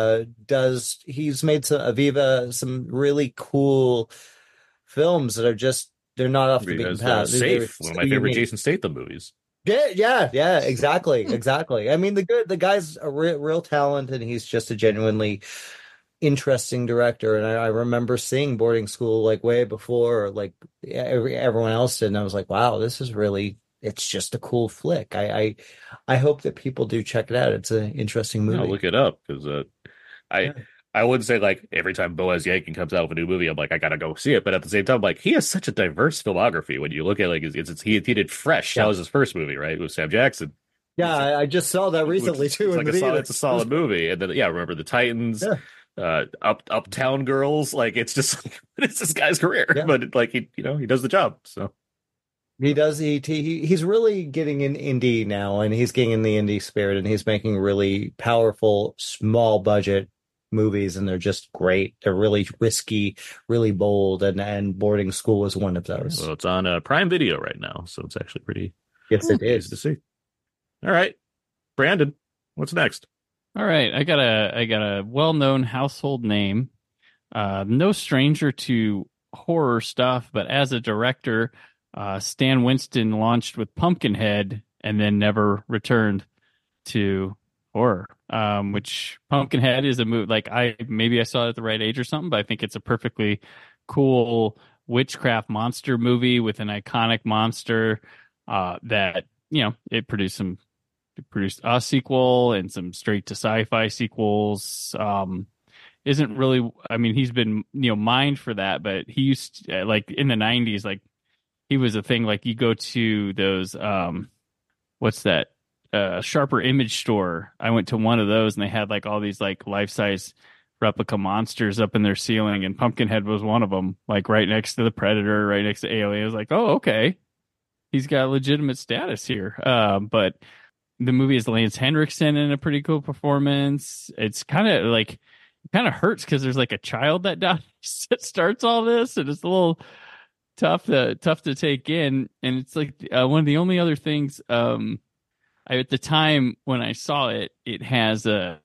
he's made some really cool films that are just they're not off the beaten Because path. Safe, one of my favorite Jason Statham movies. Yeah, exactly. I mean, the guy's a real talent, and he's just a genuinely interesting director. And I remember seeing Boarding School like way before like everyone else did, and I was like, wow, it's just a cool flick. I hope that people do check it out. It's an interesting movie. I'll look it up because I wouldn't say like every time Boaz Yankin comes out with a new movie, I'm like, I gotta go see it. But at the same time, like he has such a diverse filmography. When you look at like he did Fresh. Yeah. That was his first movie, right? With Sam Jackson. Yeah, I just saw that recently too. It's a solid movie. And then remember the Titans, Uptown Girls. Like it's just it's this guy's career, but like he does the job. So he does. He's really getting in indie now, and he's getting in the indie spirit, and he's making really powerful, small budget movies, and they're just great. They're really risky, really bold, and Boarding School is one of those. Well, it's on Prime Video right now, so it's actually pretty. Yes, it nice is to see. All right, Brandon, what's next? All right, I got a well-known household name, no stranger to horror stuff, but as a director, Stan Winston launched with Pumpkinhead and then never returned to horror. Which Pumpkinhead is a movie like maybe I saw it at the right age or something, but I think it's a perfectly cool witchcraft monster movie with an iconic monster that it produced a sequel and some straight to sci-fi sequels. Isn't really, I mean, he's been mined for that, but he used to, like in the 90s, like he was a thing. Like you go to those what's that Sharper Image store. I went to one of those and they had like all these like life-size replica monsters up in their ceiling, and Pumpkinhead was one of them, like right next to the Predator, right next to Alien. I was like, oh, okay, he's got legitimate status here. But the movie is Lance Henriksen in a pretty cool performance. It's kind of hurts because there's like a child that dies that starts all this, and it's a little tough to take in. And it's like one of the only other things at the time when I saw it, it has John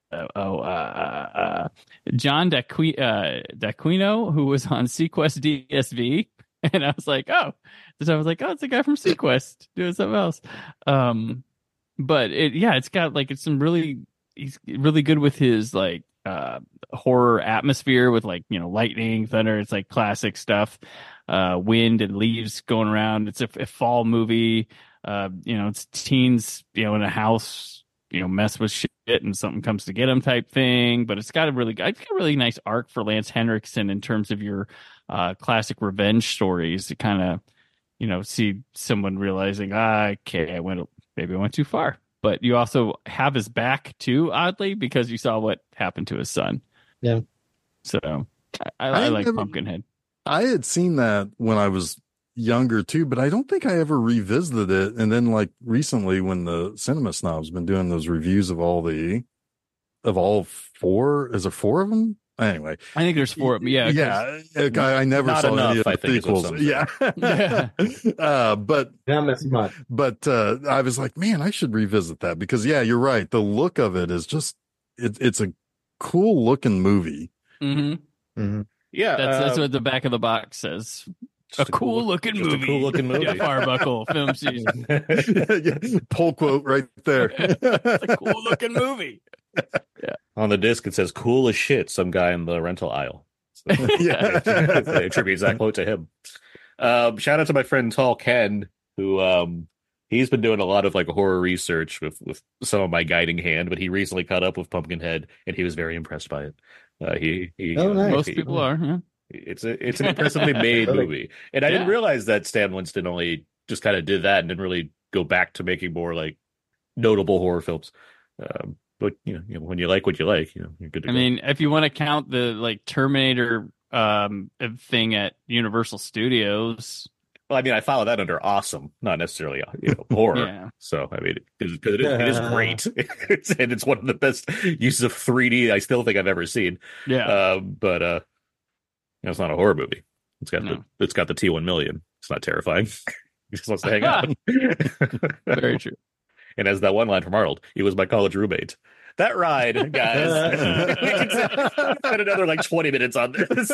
D'Aquino, who was on Sequest DSV, and I was like, oh, it's the guy from Sequest doing something else. But it's got like he's really good with his like horror atmosphere with like lightning, thunder. It's like classic stuff, wind and leaves going around. It's a fall movie. It's teens, in a house, mess with shit and something comes to get them type thing. But it's got a really nice arc for Lance Henriksen in terms of your classic revenge stories to kind of, see someone realizing, okay, maybe I went too far. But you also have his back too, oddly, because you saw what happened to his son. Yeah. So I like Pumpkinhead. I had seen that when I was younger too, but I don't think I ever revisited it. And then like recently when the Cinema Snob's been doing those reviews of all four, is there four of them? Anyway, I think there's four of them. Yeah. I never Not saw enough, any of I the think, is what prequels. some Yeah. But not as much. But I was like, man, I should revisit that because you're right. The look of it is just it's a cool looking movie. Mm-hmm. Mm-hmm. Yeah, That's what the back of the box says. A cool looking just movie. a cool looking movie. Jeff Arbuckle film season. Yeah, pull quote right there. It's a cool looking movie. On the disc, it says "cool as shit." Some guy in the rental aisle. So, Yeah. it attributes that quote to him. Shout out to my friend Tall Ken, who he's been doing a lot of like horror research with some of my guiding hand, but he recently caught up with Pumpkinhead, and he was very impressed by it. Nice. Most people are. Yeah. It's an impressively made Really? movie, and I didn't Yeah. realize that Stan Winston only just kind of did that and didn't really go back to making more like notable horror films. But you know, when you like what you like, you're good to I go. mean, if you want to count the like Terminator thing at Universal Studios, well, I mean, I follow that under awesome, not necessarily horror. yeah. So I mean, because it is great, and it's one of the best uses of 3D I still think I've ever seen. Yeah. But it's not a horror movie. It's got No. the T1 million. It's not terrifying. He just wants to hang out. Very true. And as that one line from Arnold, he was my college roommate. That ride, guys. We can spend another like 20 minutes on this.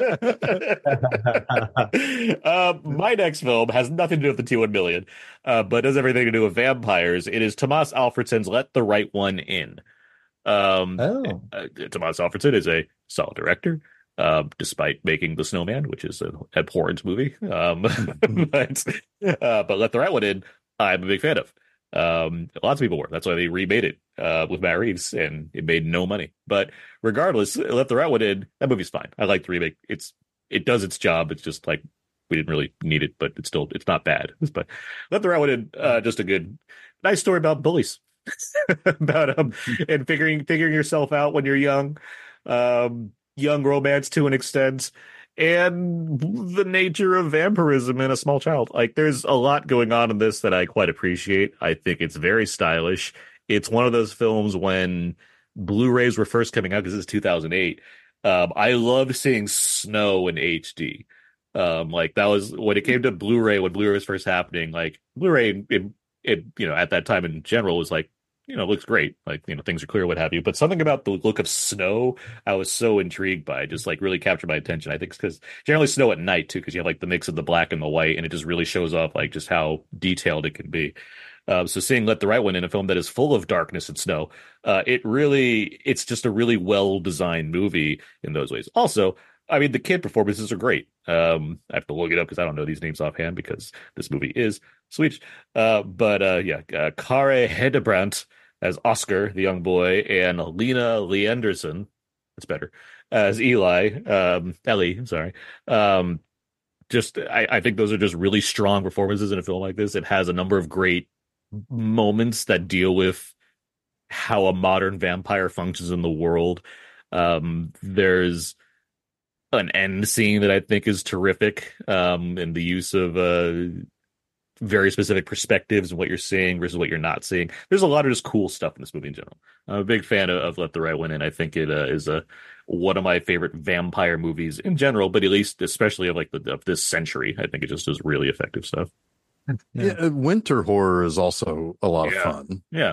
My next film has nothing to do with the T1 million, but has everything to do with vampires. It is Tomas Alfredson's Let the Right One In. Oh. Tomas Alfredson is a solid director. Despite making The Snowman, which is an abhorrent movie. But Let the Right One In, I'm a big fan of. Lots of people were. That's why they remade it with Matt Reeves, and it made no money. But regardless, Let the Right One In, that movie's fine. I like the remake. It does its job. It's just like we didn't really need it, but it's not bad. But Let the Right One In, just a good, nice story about bullies, about and figuring yourself out when you're young. Young romance to an extent, and the nature of vampirism in a small child. Like, there's a lot going on in this that I quite appreciate. I think it's very stylish. It's one of those films when Blu-rays were first coming out, because this is 2008. I loved seeing snow in HD. Like, that was when it came to Blu-ray, when Blu-ray was first happening. Like, Blu-ray, it at that time in general was like, looks great. Like, things are clear, what have you. But something about the look of snow, I was so intrigued by. It just like really captured my attention. I think it's because generally snow at night too, because you have like the mix of the black and the white, and it just really shows off like just how detailed it can be. So seeing Let the Right One In, a film that is full of darkness and snow, it's just a really well designed movie in those ways. Also, I mean, the kid performances are great. I have to look it up because I don't know these names offhand because this movie is Swedish. But Kare Hedebrandt as Oscar, the young boy, and Lena Leandersson, that's better, as Ellie, I'm sorry. I think those are just really strong performances in a film like this. It has a number of great moments that deal with how a modern vampire functions in the world. There's an end scene that I think is terrific, in the use of very specific perspectives and what you're seeing versus what you're not seeing. There's a lot of just cool stuff in this movie in general. I'm a big fan of Let the Right One In. I think it is one of my favorite vampire movies in general, but at least especially of this century. I think it just does really effective stuff. Yeah, winter horror is also a lot of fun. Yeah.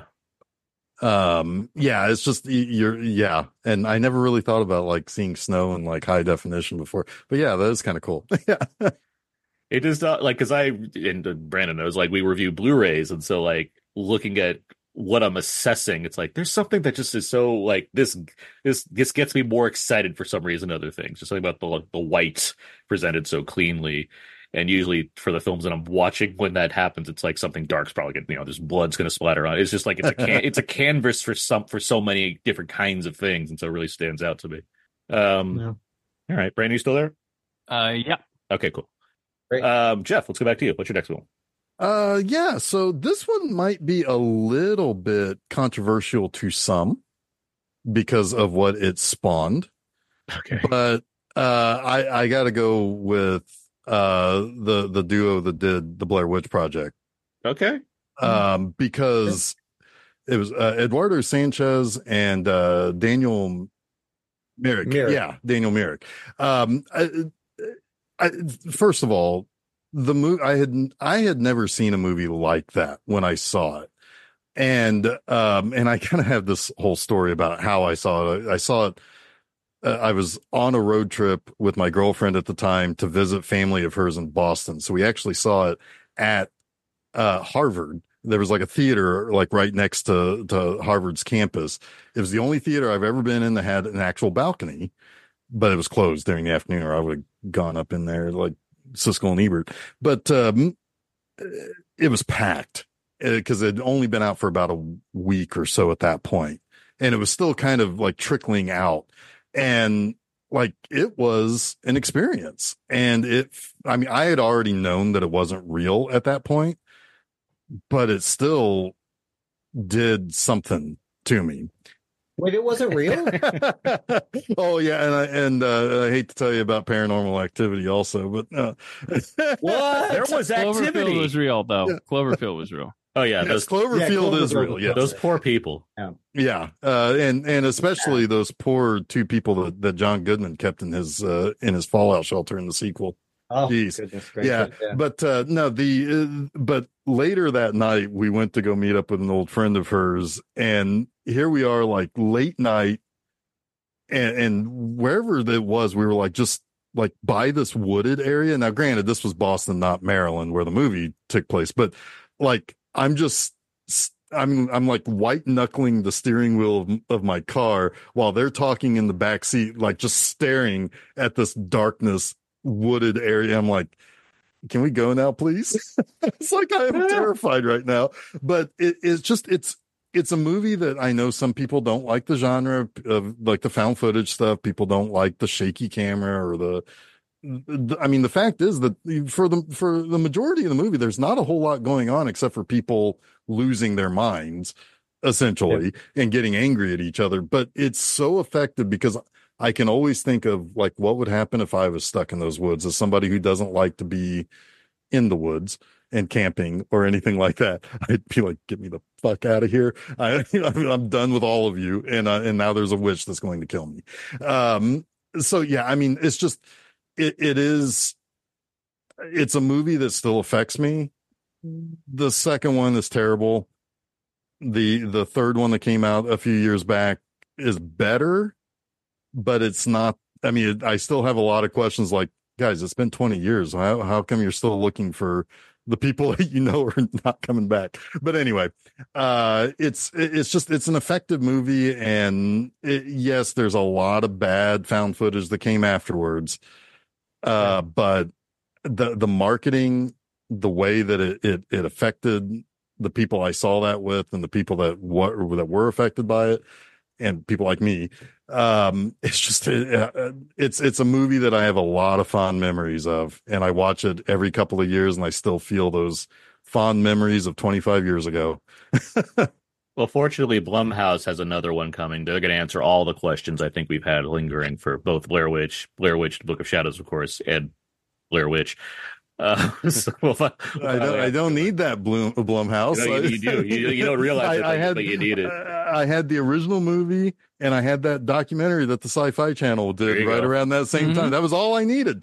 It's just and I never really thought about like seeing snow in like high definition before, but yeah, that is kind of cool. Yeah. It is not like, because and Brandon knows, like, we review Blu-rays, and so like looking at what I'm assessing, it's like there's something that just is so like this gets me more excited for some reason than other things. Just something about the white presented so cleanly. And usually for the films that I'm watching, when that happens, it's like something dark's probably gonna, there's blood's gonna splatter on it. It's just like it's a canvas for so many different kinds of things, and so it really stands out to me. All right, Brandon, you still there? Yeah. Okay, cool. Great. Jeff, let's go back to you. What's your next one? So this one might be a little bit controversial to some because of what it spawned. Okay. But I gotta go with the duo that did the Blair Witch Project. Okay. Because it was Eduardo Sanchez and Daniel Myrick. Yeah, Daniel Myrick. First of all, the movie I had never seen a movie like that when I saw it, and I kind of have this whole story about how I saw it. I saw it I was on a road trip with my girlfriend at the time to visit family of hers in Boston. So we actually saw it at Harvard. There was like a theater like right next to Harvard's campus. It was the only theater I've ever been in that had an actual balcony, but it was closed during the afternoon, or I would have gone up in there like Siskel and Ebert. But it was packed because it had only been out for about a week or so at that point, and it was still kind of like trickling out. And like, it was an experience. And I mean, I had already known that it wasn't real at that point, but it still did something to me. Wait, it wasn't real? Oh yeah. And I hate to tell you about Paranormal Activity also, but What? There was activity. Cloverfield was real, though. Yeah. Cloverfield was real. Oh yeah, yes, Cloverfield is real. Yes. those poor people. Yeah. And especially those poor two people that John Goodman kept in his fallout shelter in the sequel. Oh, Jeez. goodness gracious. Yeah. But no, but later that night we went to go meet up with an old friend of hers, and here we are like late night, and wherever it was, we were like just like by this wooded area. Now, granted, this was Boston, not Maryland, where the movie took place, but like I'm like white knuckling the steering wheel of my car while they're talking in the back seat, like just staring at this darkness, wooded area. I'm like, can we go now, please? It's like I am terrified right now. But it's a movie that I know some people don't like the genre of like the found footage stuff. People don't like the shaky camera or I mean, the fact is that for the majority of the movie, there's not a whole lot going on except for people losing their minds, essentially, and getting angry at each other. But it's so effective because I can always think of like what would happen if I was stuck in those woods as somebody who doesn't like to be in the woods and camping or anything like that. I'd be like, get me the fuck out of here. I'm done with all of you. And now there's a witch that's going to kill me. So yeah, I mean, it's just, it's a movie that still affects me. The second one is terrible. The third one that came out a few years back is better, but it's not. I mean, I still have a lot of questions like, guys, it's been 20 years. How come you're still looking for the people that you know are not coming back? But anyway, it's an effective movie. And yes, there's a lot of bad found footage that came afterwards. But the marketing, the way that it affected the people I saw that with and the people that were affected by it and people like me, it's just, it's a movie that I have a lot of fond memories of, and I watch it every couple of years and I still feel those fond memories of 25 years ago. Well, fortunately, Blumhouse has another one coming. They're going to answer all the questions I think we've had lingering for both Blair Witch, The Book of Shadows, of course, and Blair Witch. So I don't need that Blumhouse. You do. You don't realize but you need it. I had the original movie, and I had that documentary that the Sci-Fi Channel did right around that same time. That was all I needed.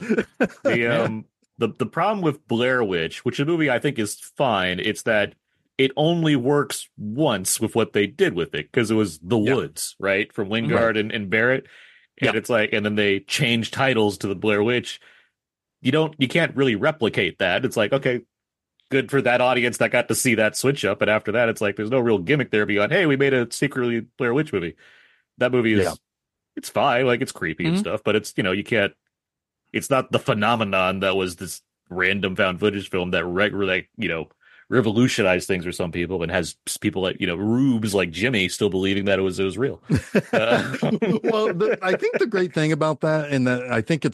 The problem with Blair Witch, which the movie I think is fine, it's that it only works once with what they did with it, because it was the woods, right? From Wingard and Barrett. And it's like, and then they changed titles to the Blair Witch. You can't really replicate that. It's like, okay, good for that audience that got to see that switch up. But after that, it's like, there's no real gimmick there beyond, hey, we made a secretly Blair Witch movie. That movie is, it's fine. Like, it's creepy and stuff, but it's, you can't, it's not the phenomenon that was this random found footage film that regularly, revolutionized things for some people and has people like, rubes like Jimmy still believing that it was real. Well, I think the great thing about that, and that I think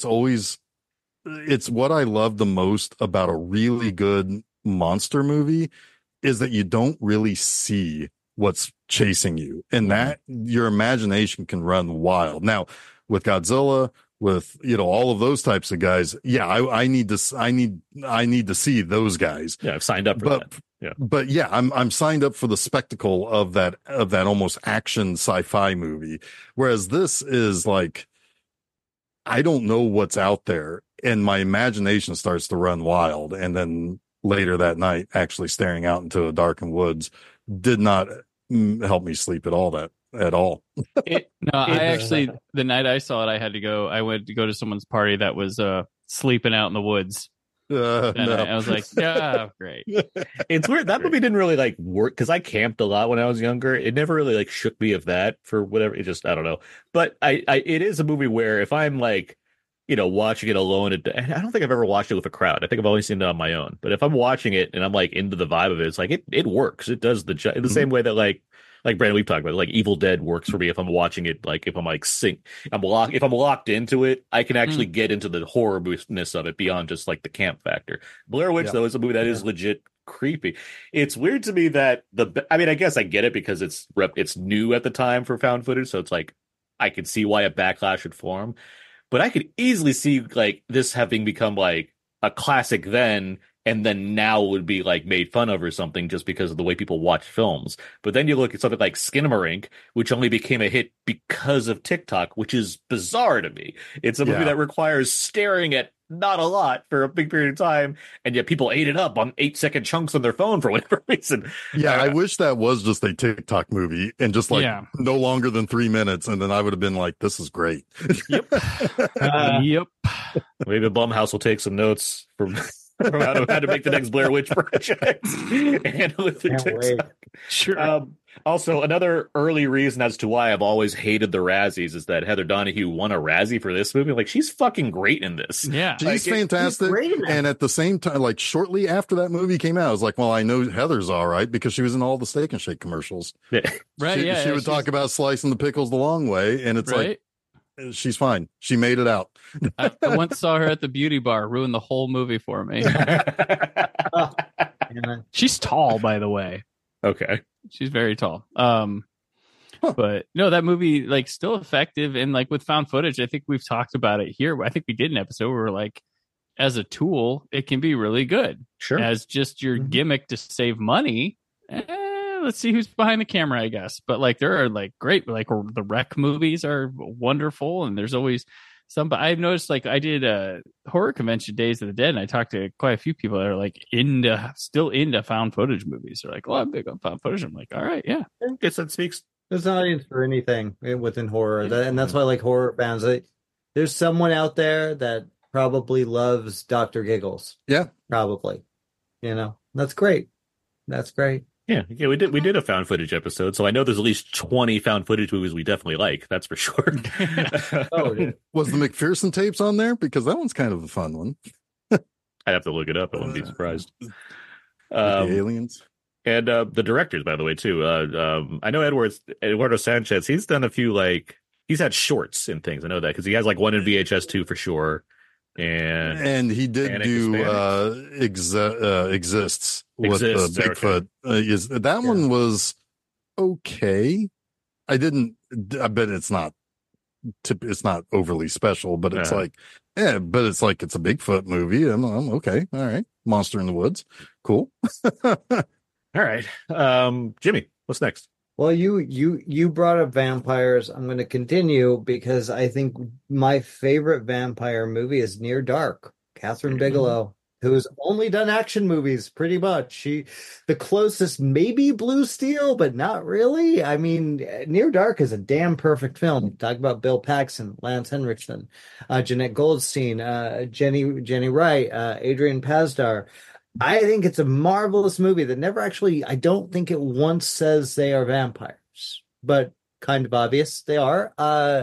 it's what I love the most about a really good monster movie, is that you don't really see what's chasing you, and that your imagination can run wild. Now, with Godzilla, with all of those types of guys, I need to see those guys. Yeah, I've signed up for that. Yeah, but I'm signed up for the spectacle of that almost action sci-fi movie. Whereas this is like, I don't know what's out there, and my imagination starts to run wild. And then later that night, actually staring out into a darkened woods did not help me sleep at all at all. I actually, the night I saw it, I went to go to someone's party that was sleeping out in the woods. And No. I was like, yeah, great. It's weird. That movie didn't really like work because I camped a lot when I was younger. It never really like shook me of that for whatever. It just, I don't know. But it is a movie where if I'm like, watching it alone, and I don't think I've ever watched it with a crowd. I think I've only seen it on my own. But if I'm watching it and I'm like into the vibe of it, it's like it works. It does the same way that like Brandon, we've talked about, like Evil Dead works for me if I'm watching it. Like if I'm like if I'm locked into it, I can actually get into the horrorness of it beyond just like the camp factor. Blair Witch though is a movie that is legit creepy. It's weird to me that I guess I get it because it's new at the time for found footage, so it's like I could see why a backlash would form. But I could easily see like this having become like a classic then, and then now would be like made fun of or something just because of the way people watch films. But then you look at something like Skinamarink, which only became a hit because of TikTok, which is bizarre to me. It's a movie that requires staring at not a lot for a big period of time, and yet people ate it up on 8-second chunks on their phone for whatever reason. Yeah, I wish that was just a TikTok movie and just like no longer than 3 minutes, and then I would have been like, "This is great." Yep. Yep. Maybe Blumhouse will take some notes from how to make the next Blair Witch project and handle it through TikTok. Sure. Also, another early reason as to why I've always hated the Razzies is that Heather Donahue won a Razzie for this movie. Like, she's fucking great in this. Yeah. She's fantastic. And at the same time, like shortly after that movie came out, I was like, well, I know Heather's all right because she was in all the Steak and Shake commercials. Right. She would talk about slicing the pickles the long way. And it's like, she's fine. She made it out. I once saw her at the beauty bar, ruin the whole movie for me. She's tall, by the way. Okay. She's very tall. But no, that movie, like, still effective. And like with found footage, I think we've talked about it here. I think we did an episode where we're like, as a tool, it can be really good. Sure. As just your gimmick to save money. Let's see who's behind the camera, I guess. But like, there are like great, like the Wreck movies are wonderful. And there's always some, but I've noticed, like, I did a horror convention, Days of the Dead, and I talked to quite a few people that are like still into found footage movies. They're like, "Oh, I'm big on found footage." I'm like, "All right, yeah." I guess that speaks. There's an audience for anything within horror, and that's why I like horror fans. There's someone out there that probably loves Dr. Giggles. Yeah, probably. That's great. That's great. Yeah, we did a found footage episode, so I know there's at least 20 found footage movies we definitely like. That's for sure. Was the McPherson tapes on there? Because that one's kind of a fun one. I'd have to look it up. I wouldn't be surprised. The aliens. And the directors, by the way, too. I know Eduardo Sanchez. He's done a few, like, he's had shorts and things. I know that because he has like one in VHS too for sure. And he did do Exists with Bigfoot. That one was okay. I bet it's not overly special, but it's like, but it's like, it's a Bigfoot movie. I'm okay. All right. Monster in the Woods. Cool. All right. Jimmy, what's next? Well, you brought up vampires. I'm going to continue because I think my favorite vampire movie is Near Dark. Catherine Bigelow, who's only done action movies pretty much. The closest maybe Blue Steel, but not really. I mean, Near Dark is a damn perfect film. Talk about Bill Paxton, Lance Henriksen, Jeanette Goldstein, Jenny Wright, Adrian Pasdar. I think it's a marvelous movie that never actually, I don't think it once says they are vampires, but kind of obvious they are.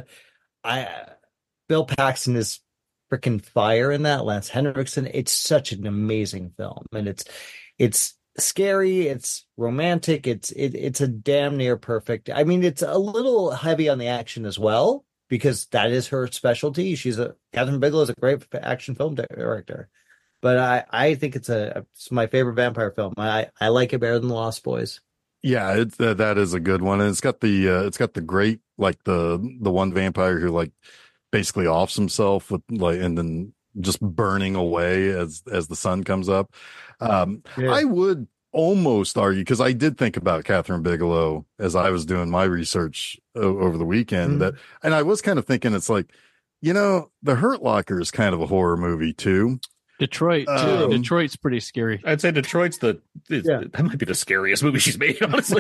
Bill Paxton is freaking fire in that. Lance Henriksen, it's such an amazing film, and it's scary, it's romantic, it's a damn near perfect. I mean, it's a little heavy on the action as well because that is her specialty. Catherine Bigelow is a great action film director. But I think it's my favorite vampire film. I like it better than The Lost Boys. Yeah, that is a good one, and it's got the great, like the one vampire who like basically offs himself with like and then just burning away as the sun comes up. I would almost argue, because I did think about Catherine Bigelow as I was doing my research over the weekend, and I was kind of thinking it's like, The Hurt Locker is kind of a horror movie too. Detroit, too. Um, Detroit's pretty scary. I'd say Detroit's that might be the scariest movie she's made, honestly.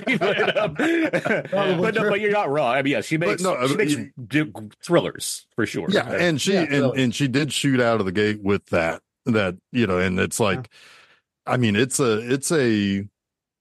But you're not wrong. I mean, yeah, she makes thrillers for sure. Yeah, and she did shoot out of the gate with that and it's like, I mean, it's an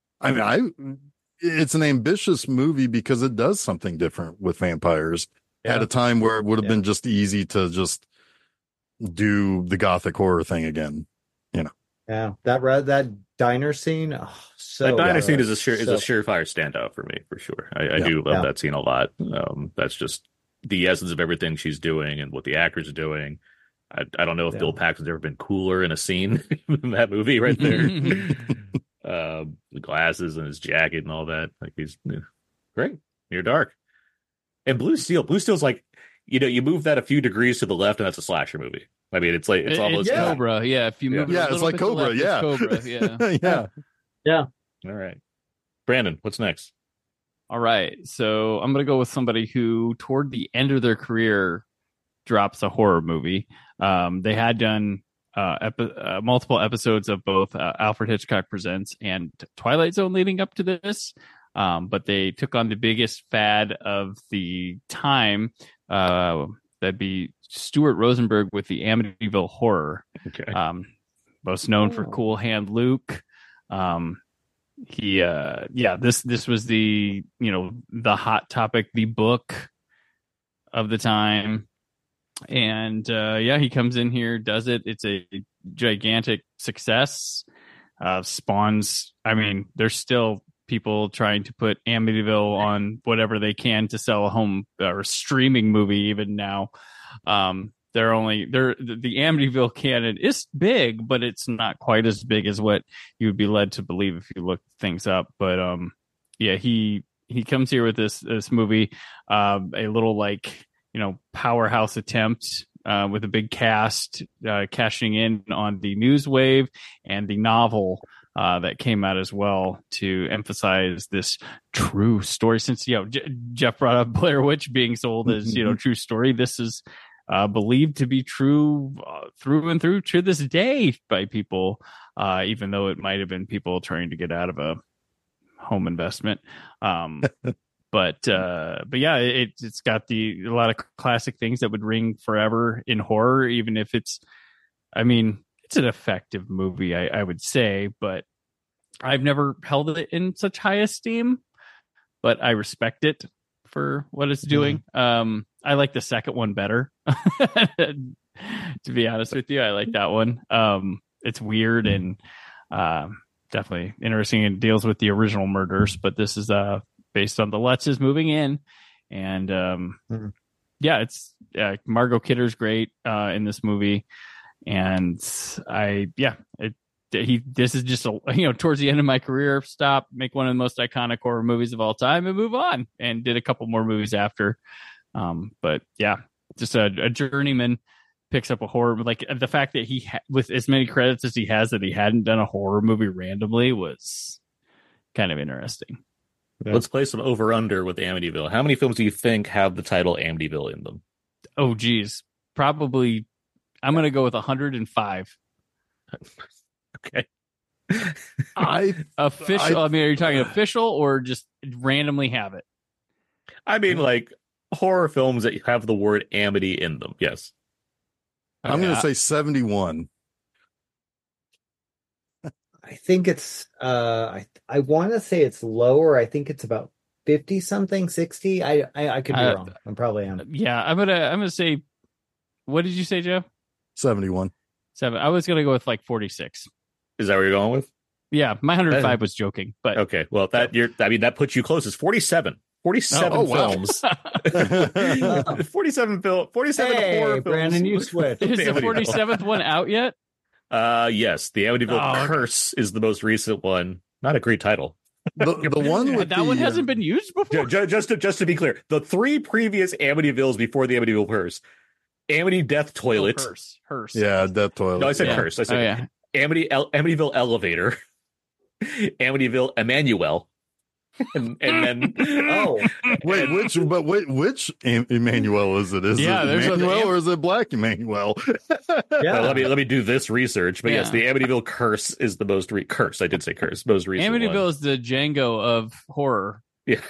ambitious movie because it does something different with vampires at a time where it would have been just easy to just do the gothic horror thing again. Yeah, that diner scene. Oh, that diner scene is a surefire standout for me, for sure. I do love that scene a lot. That's just the essence of everything she's doing and what the actors are doing. I don't know if Bill Paxton's ever been cooler in a scene than that movie right there. The glasses and his jacket and all that. Like, he's great. Near Dark. And Blue Steel's like, you move that a few degrees to the left and that's a slasher movie. I mean, it's almost Cobra. Yeah, if you move it it's like Cobra. Left, Cobra. Yeah. Yeah. All right. Brandon, what's next? All right. So I'm going to go with somebody who, toward the end of their career, drops a horror movie. They had done multiple episodes of both Alfred Hitchcock Presents and Twilight Zone leading up to this. But they took on the biggest fad of the time. That'd be Stuart Rosenberg with the Amityville Horror. Okay. Most known for Cool Hand Luke. This was the hot topic, the book of the time. And he comes in here, does it. It's a gigantic success. Spawns, I mean, there's still people trying to put Amityville on whatever they can to sell a home or a streaming movie even now. The Amityville canon is big, but it's not quite as big as what you would be led to believe if you look things up. But he comes here with this movie, a little powerhouse attempt with a big cast, cashing in on the news wave and the novel that came out as well to emphasize this true story. Since Jeff brought up Blair Witch being sold as true story, this is believed to be true through and through to this day by people, even though it might have been people trying to get out of a home investment. But it's got a lot of classic things that would ring forever in horror, even if it's an effective movie, I would say, but I've never held it in such high esteem, but I respect it for what it's doing. I like the second one better. To be honest with you, I like that one. It's weird and definitely interesting and deals with the original murders, but this is based on the Lutzes moving in. And it's Margot Kidder's great in this movie. And this is just towards the end of my career, make one of the most iconic horror movies of all time and move on, and did a couple more movies after. Just a journeyman picks up a horror. Like, the fact that he with as many credits as he has, that he hadn't done a horror movie randomly was kind of interesting. Yeah. Let's play some over under with Amityville. How many films do you think have the title Amityville in them? Oh, geez. Probably, I'm going to go with 105. Okay. Official. Are you talking official or just randomly have it? I mean, like horror films that have the word Amity in them. Yes. I'm going to say 71. I think it's I want to say it's lower. I think it's about 50 something, 60. I could be wrong. I probably am. Yeah, I'm gonna say, what did you say, Jeff? 71. 7. I was gonna go with like 46. Is that where you're going with? Yeah, my 105 was joking, but okay. Well, that puts you closest. 47. 47 films. 47 horror films. Brandon, you switched. Is the 47th one out yet? Yes, the Amityville Curse is the most recent one. Not a great title. The one with that one hasn't been used before. Just to be clear, the 3 previous Amityvilles before the Amityville Curse: Amity Death Toilet. Hearse. Yeah, Death Toilet. No, I said Curse. I said Amityville Elevator. Amityville Emmanuel. and then Oh, Wait, which Emmanuel is it? Is Yeah, it there's a- Emmanuel or is it Black Emmanuel? yeah. let me do this research. But yes, Yeah. the Amityville Curse is the most curse. I did say curse. Most recent one. Amityville is the Django of horror.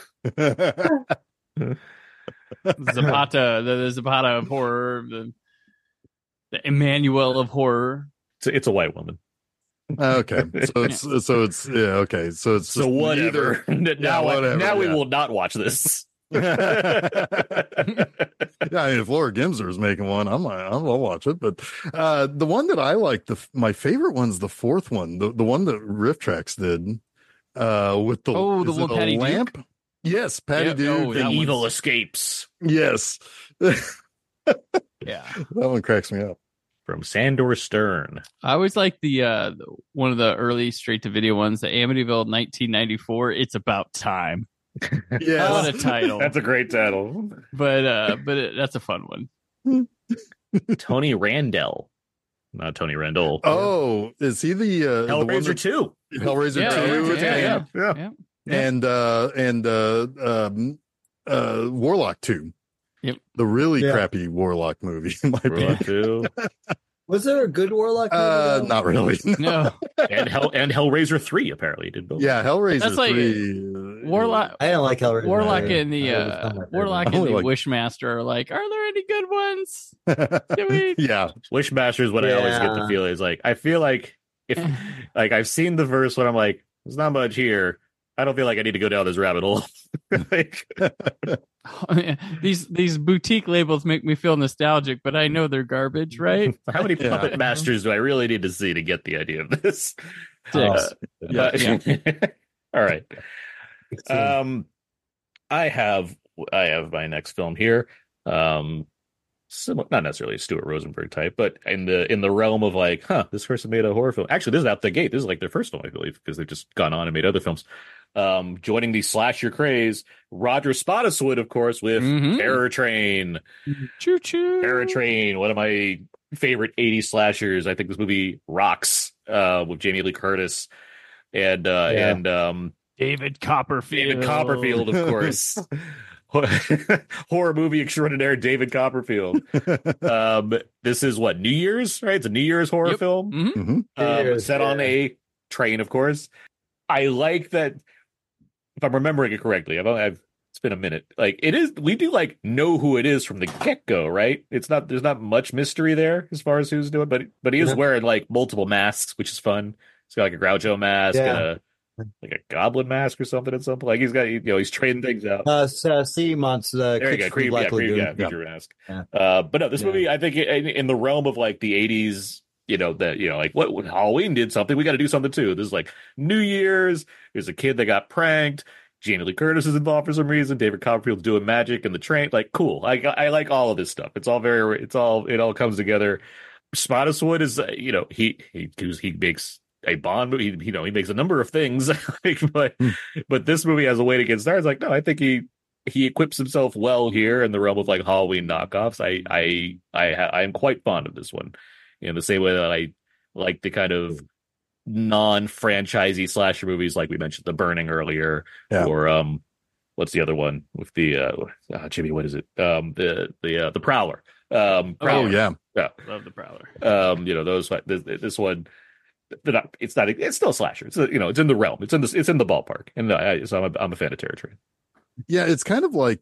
Zapata, the Zapata of horror, the Emmanuel of horror. It's a white woman. Okay, so it's yeah. Okay, so it's So just whatever. now whatever, now we yeah. will not watch this. Yeah, I mean, if Laura Gimser is making one, I'll watch it. But the one that I like, my favorite one's the fourth one, the one that Riff Tracks did with the Oh, the is one it a Patty Duke? lamp. Yes, Patty Yeah, Duke. oh, The that evil one's- escapes Yes, Yeah. that one cracks me up. from Sandor Stern. I always like the one of the early straight to video ones, the Amityville 1994. It's about time. Yeah, What a title. That's a great title. But that's a fun one. Tony Randell, not Tony Randall. Oh, is he the one Hellraiser that- 2. Hellraiser Yeah, 2? Hellraiser 2, and, yeah. Warlock 2. Yep. The really Yeah. crappy Warlock movie, in my Warlock opinion. 2. Was there a good Warlock? movie, though? Not really. No, and Hellraiser 3 apparently did both. Yeah, Hellraiser That's like 3. Warlock. I didn't like Hellraiser. Warlock either. and the That was not my favorite. Warlock I and only the like- Wishmaster are like, are there any good ones? Can we- Yeah. Wishmaster is what I always get the Yeah. feeling is like, I feel like if like I've seen the first one, I'm like, there's not much here. I don't feel like I need to go down this rabbit hole. Like, these boutique labels make me feel nostalgic, but I know they're garbage, right? how many Yeah. Puppet Masters do I really need to see to get the idea of this? Six. Yeah. All right. I have my next film here. Similar, not necessarily a Stuart Rosenberg type, but in the realm of like, this person made a horror film. Actually, this is out the gate. This is like their first film, I believe, because they've just gone on and made other films. Joining the slasher craze, Roger Spottiswoode, of course, with Mhm. Terror Train. Choo choo. Terror Train, one of my favorite 80s slashers. I think this movie rocks with Jamie Lee Curtis and David Copperfield. David Copperfield, of course. Horror movie extraordinaire David Copperfield. This is what, New Year's, right? It's a New Year's horror Yep. film. Mhm. Mhm. Year's, Set on yeah. a train, of course. I like that. If I'm remembering it correctly, it's been a minute. Like it is, we do like know who it is from the get go, right? There's not much mystery there as far as who's doing, but he is Yeah. wearing like multiple masks, which is fun. He's got like a Groucho mask Yeah. and a goblin mask or something at some point. Like he's got, he's trading things out. Sea monster. There you go, Black Lagoon. Creature mask. Yeah. But no, this Yeah. movie, I think, in the realm of like the '80s, like what Halloween did something, we got to do something too. This is like New Year's. There's a kid that got pranked. Jamie Lee Curtis is involved for some reason. David Copperfield's doing magic in the train. Like, cool. I like all of this stuff. It all comes together. Spottiswoode is, he makes a Bond movie. He makes a number of things. but this movie has a way to get started. It's like, no, I think he equips himself well here in the realm of like Halloween knockoffs. I am quite fond of this one in the same way that I like the kind of non-franchisey slasher movies, like we mentioned, The Burning earlier, Yeah. or what's the other one with the Jimmy? What is it? The Prowler. Oh Prowler. yeah. Love the Prowler. Those this one. It's still a slasher. It's it's in the realm. It's in the ballpark, and so I'm a fan of Terror Train. Yeah, it's kind of like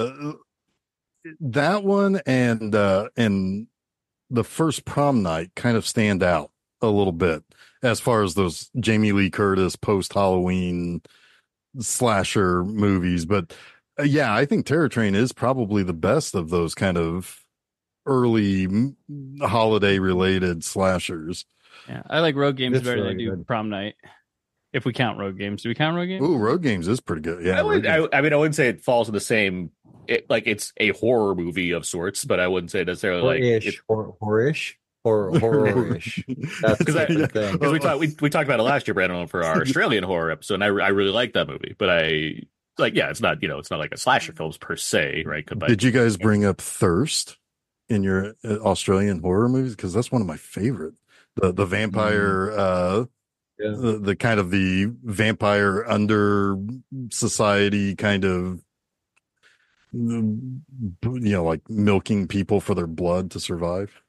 that one and the first Prom Night kind of stand out a little bit as far as those Jamie Lee Curtis post Halloween slasher movies. But yeah, I think Terror Train is probably the best of those kind of early holiday related slashers. Yeah, I like Road Games It's better really than I do good. Prom Night. If we count Road Games, do we count Road Games? Ooh, Road Games is pretty good. Yeah, I Road Games. wouldn't say it falls in the same. It's a horror movie of sorts, but I wouldn't say necessarily like Horror-ish. Horror-ish. That's Because the thing. because we talked about it last year, Brandon, for our Australian horror episode, and I really like that movie. But it's not it's not like a slasher films per se, right? Did you guys bring up Thirst in your Australian horror movies? Because that's one of my favorite. The vampire Yeah. the kind of the vampire under society kind of, like milking people for their blood to survive.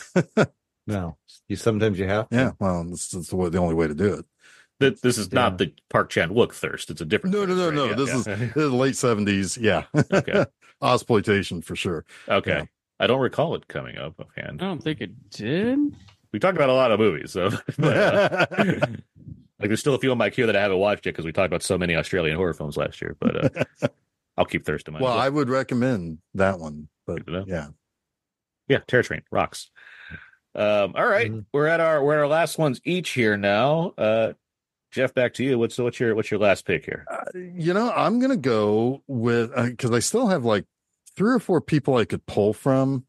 No, sometimes you have to. Yeah, well, that's the only way to do it. This is not the Park Chan-wook thirst. It's a different No, thirst, right? Yeah, this is the late 70s. Yeah. Okay. Ozploitation for sure. Okay. Yeah. I don't recall it coming up offhand. I don't think it did. We talked about a lot of movies, so like there's still a few on my queue that I haven't watched yet because we talked about so many Australian horror films last year. But I'll keep thirst in mind. Well, I would recommend that one, but Good to know. yeah. Terror Train rocks. All right, Mhm. we're at our last ones each here now. Jeff, back to you. What's your last pick here? I'm gonna go with because I still have like 3 or 4 people I could pull from,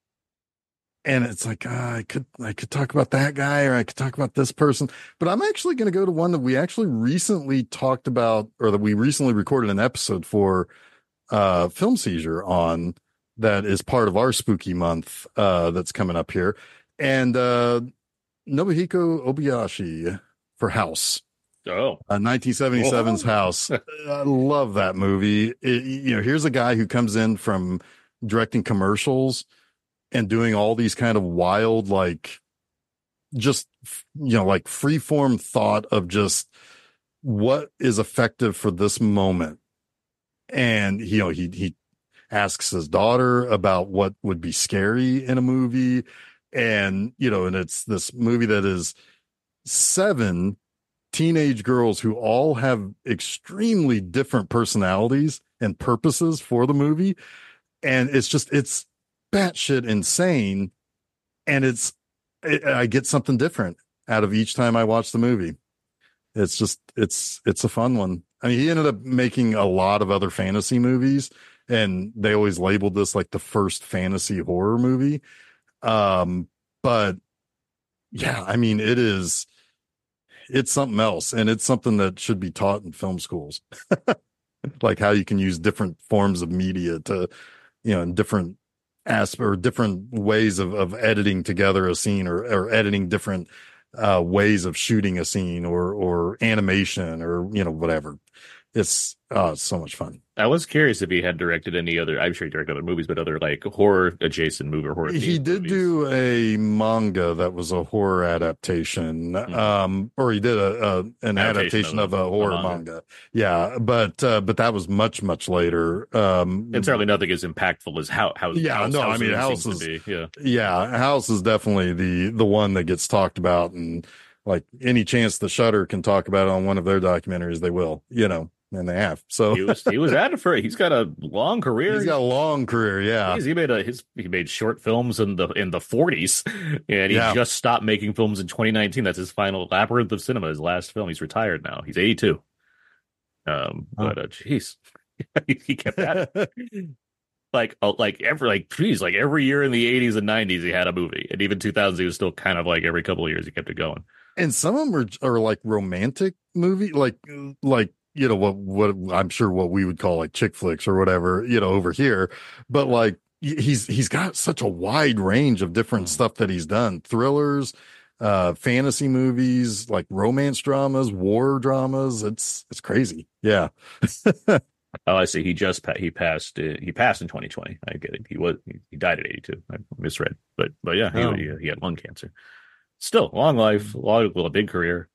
and it's like I could talk about that guy or I could talk about this person, but I'm actually gonna go to one that we actually recently talked about or that we recently recorded an episode for Film Seizure on, that is part of our spooky month that's coming up here, and Nobuhiko Obayashi for House. Oh, 1977's House. I love that movie. Here's a guy who comes in from directing commercials and doing all these kind of wild, like, just, like freeform thought of just what is effective for this moment. And, he asks his daughter about what would be scary in a movie. And, and it's this movie that is 7 teenage girls who all have extremely different personalities and purposes for the movie. And it's batshit insane. And I get something different out of each time I watch the movie. It's a fun one. I mean, he ended up making a lot of other fantasy movies, and they always labeled this like the first fantasy horror movie. But yeah, I mean, it's something else, and it's something that should be taught in film schools, like how you can use different forms of media to, in different or different ways of editing together a scene or editing different ways of shooting a scene or animation or, whatever. It's so much fun. I was curious if he had directed any other. I'm sure he directed other movies, but other like horror adjacent movie or horror. He did movies. do a manga that was a horror adaptation, or he did an adaptation of a horror manga. Yeah, but that was much later. And certainly nothing as impactful as House. House is House is definitely the one that gets talked about, and like any chance the Shudder can talk about it on one of their documentaries, they will. And they have. So he was at it for. He's got a long career. He's got a long career. Yeah, he made short films in the 40s, and he just stopped making films in 2019. That's his final Labyrinth of Cinema, his last film. He's retired now. He's 82. But geez, he kept at it. every year in the 80s and 90s he had a movie, and even 2000s he was still kind of like every couple of years he kept it going. And some of them are like romantic movie, like what I'm sure what we would call like chick flicks or whatever, over here. But like he's got such a wide range of different stuff that he's done. Thrillers, fantasy movies, like romance dramas, war dramas. It's crazy. Yeah. Oh, I see. He passed in 2020. I get it. He died at 82. I misread. But yeah, he had lung cancer. Still long life, a big career.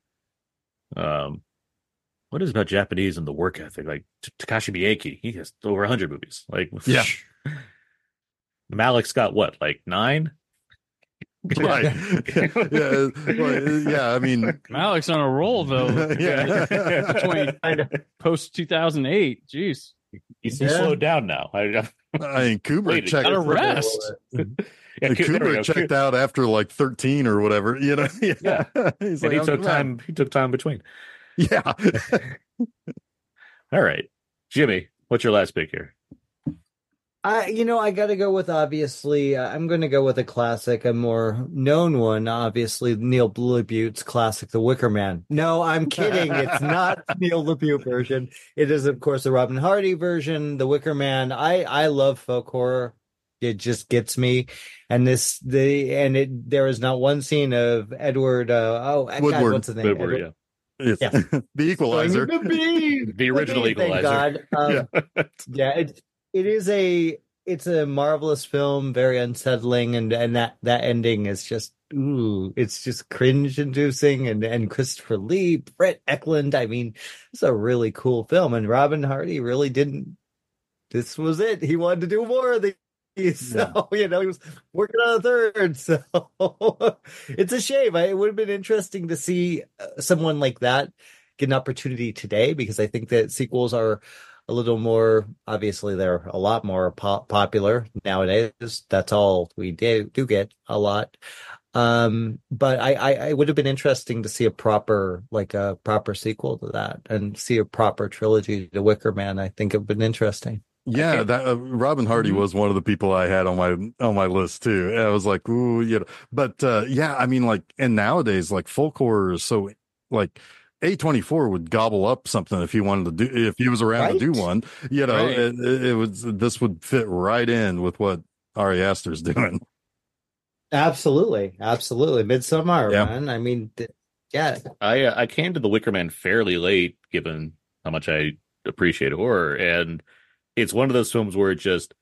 What is it about Japanese and the work ethic? Like Takashi Miike, he has over 100 movies. Like, yeah. Malik's got what, like 9? Right. Yeah. I mean, Malik's on a roll though. Yeah. Between post 2008. Jeez. He's slowed down now. I mean, Kubrick checked out of rest. Kubrick checked out after like 13 or whatever. Yeah. He's like, he took time. He took time between. Yeah. All right, Jimmy, what's your last pick here? I got to go with, obviously, I'm going to go with a classic, a more known one, obviously, Neil LaBute's classic, The Wicker Man. No, I'm kidding. It's not the Neil LaBute version. It is, of course, the Robin Hardy version, The Wicker Man. I love folk horror. it just gets me. And there is not one scene of Edward. God, Woodward. what's his name? Woodward, Edward, yeah. Yeah. The Equalizer. The original Thank Equalizer. God. It's a marvelous film, very unsettling, and that ending is just it's just cringe inducing, and Christopher Lee, Brett Eklund. I mean, it's a really cool film, and Robin Hardy really didn't. This was it. He wanted to do more of these, so he was working on a third. So it's a shame. It would have been interesting to see someone like that get an opportunity today, because I think that sequels are a little more, obviously they're a lot more popular nowadays. That's all we do get a lot. But I would have been interesting to see a proper sequel to that, and see a proper trilogy to Wicker Man. I think it would have been interesting. Yeah, that Robin Hardy was one of the people I had on my list too. And I was like, ooh, but I mean, like, and nowadays, like, folk horror is so, like, A24 would gobble up something if he was around to do one. Right. This would fit right in with what Ari Aster's doing. Absolutely. Midsommar, man. I mean, I came to the Wicker Man fairly late, given how much I appreciate horror, and it's one of those films where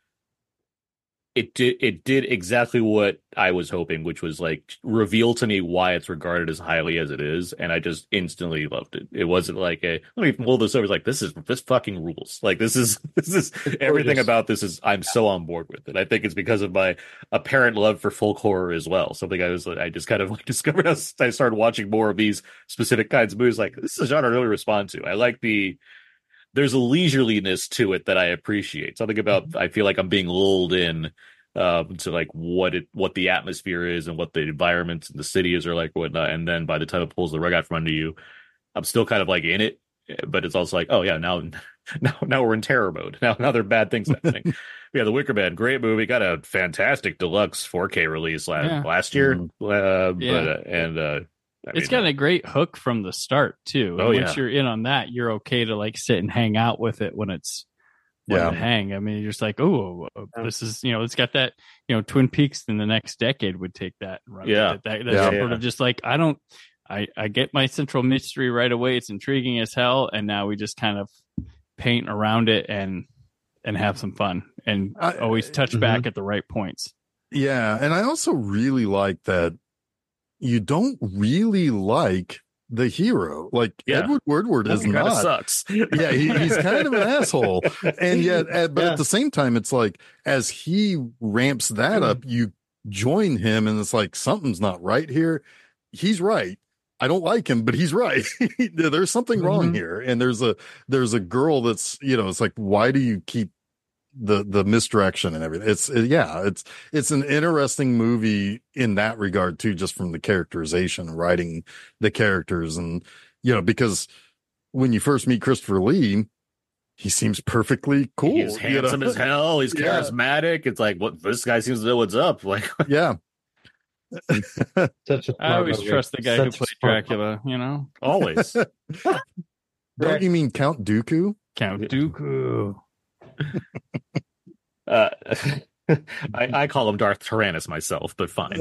it did exactly what I was hoping, which was like reveal to me why it's regarded as highly as it is, and I just instantly loved it. It wasn't like let me pull this over. It's like this fucking rules. Like this is everything about this is I'm so on board with it. I think it's because of my apparent love for folk horror as well. Something I just kind of like discovered as I started watching more of these specific kinds of movies. Like this is a genre I really respond to. I like there's a leisureliness to it that I appreciate. Something about I feel like I'm being lulled in to like what the atmosphere is and what the environments in the city is or like whatnot. And then by the time it pulls the rug out from under you, I'm still kind of like in it, but it's also like, oh yeah, now we're in terror mode. Now there are bad things happening. Yeah, The Wicker Man, great movie. Got a fantastic deluxe 4K release last year. It's got a great hook from the start too. Oh, Once you're in on that, you're okay to like sit and hang out with it when it's to hang. I mean, you're just like, this is it's got that Twin Peaks in the next decade would take that and run with it. That's sort of just like I get my central mystery right away. It's intriguing as hell, and now we just kind of paint around it and have some fun and always touch back at the right points. Yeah, and I also really like that you don't really like the hero. Like Edward Woodward is not. Kind of sucks. Yeah, he's kind of an asshole. And yet, but at the same time, it's like as he ramps that up, you join him, and it's like something's not right here. He's right. I don't like him, but he's right. There's something wrong here. And there's a girl that's it's like, why do you keep the misdirection and everything? It's an interesting movie in that regard too, just from the characterization, writing the characters, and because when you first meet Christopher Lee, he seems perfectly cool. He's handsome as hell. He's charismatic. It's like, what, this guy seems to know what's up. Like, yeah. I always trust the guy who played Dracula. Always. Don't you mean Count Dooku? Count Dooku. I call him Darth Tyrannus myself, but fine.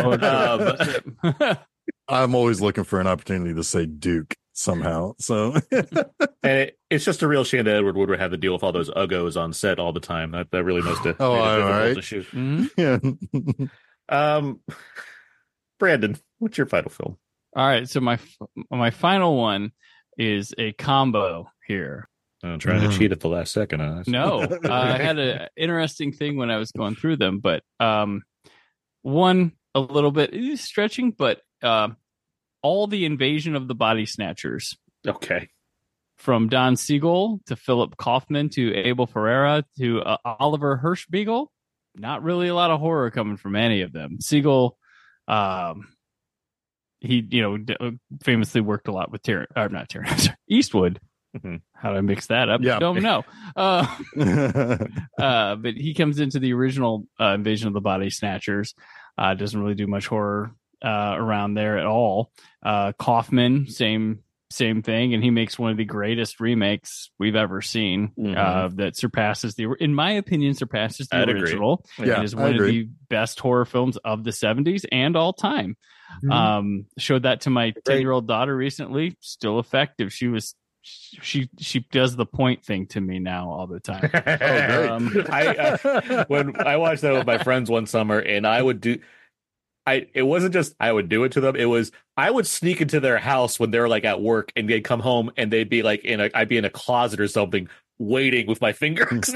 I'm always looking for an opportunity to say Duke somehow. So and it's just a real shame that Edward Woodward had to deal with all those uggos on set all the time. That really must have made it difficult to shoot. Mm-hmm. Yeah. Brandon, what's your final film? All right, so my final one is a combo here. I'm trying to cheat at the last second. No, I had an interesting thing when I was going through them, but one a little bit stretching, but all the Invasion of the Body Snatchers. Okay. From Don Siegel to Philip Kaufman to Abel Ferrara to Oliver Hirschbiegel. Not really a lot of horror coming from any of them. Siegel, he famously worked a lot with Eastwood. Mm-hmm. How did I mix that up? Yeah. Don't know. But he comes into the original Invasion of the Body Snatchers. Doesn't really do much horror around there at all. Kaufman, same same thing, and he makes one of the greatest remakes we've ever seen. Mhm. That surpasses in my opinion, surpasses the I'd agree. original. Yeah, It is I one of agree. the best horror films of the 70s and all time. Mhm. Showed that to my 10-year-old daughter recently. Still effective. She does the point thing to me now all the time. great. When I watched that with my friends one summer, and it wasn't just I would do it to them. It was I would sneak into their house when they were like at work, and they'd come home, and they'd be like I'd be in a closet or something, waiting with my fingers.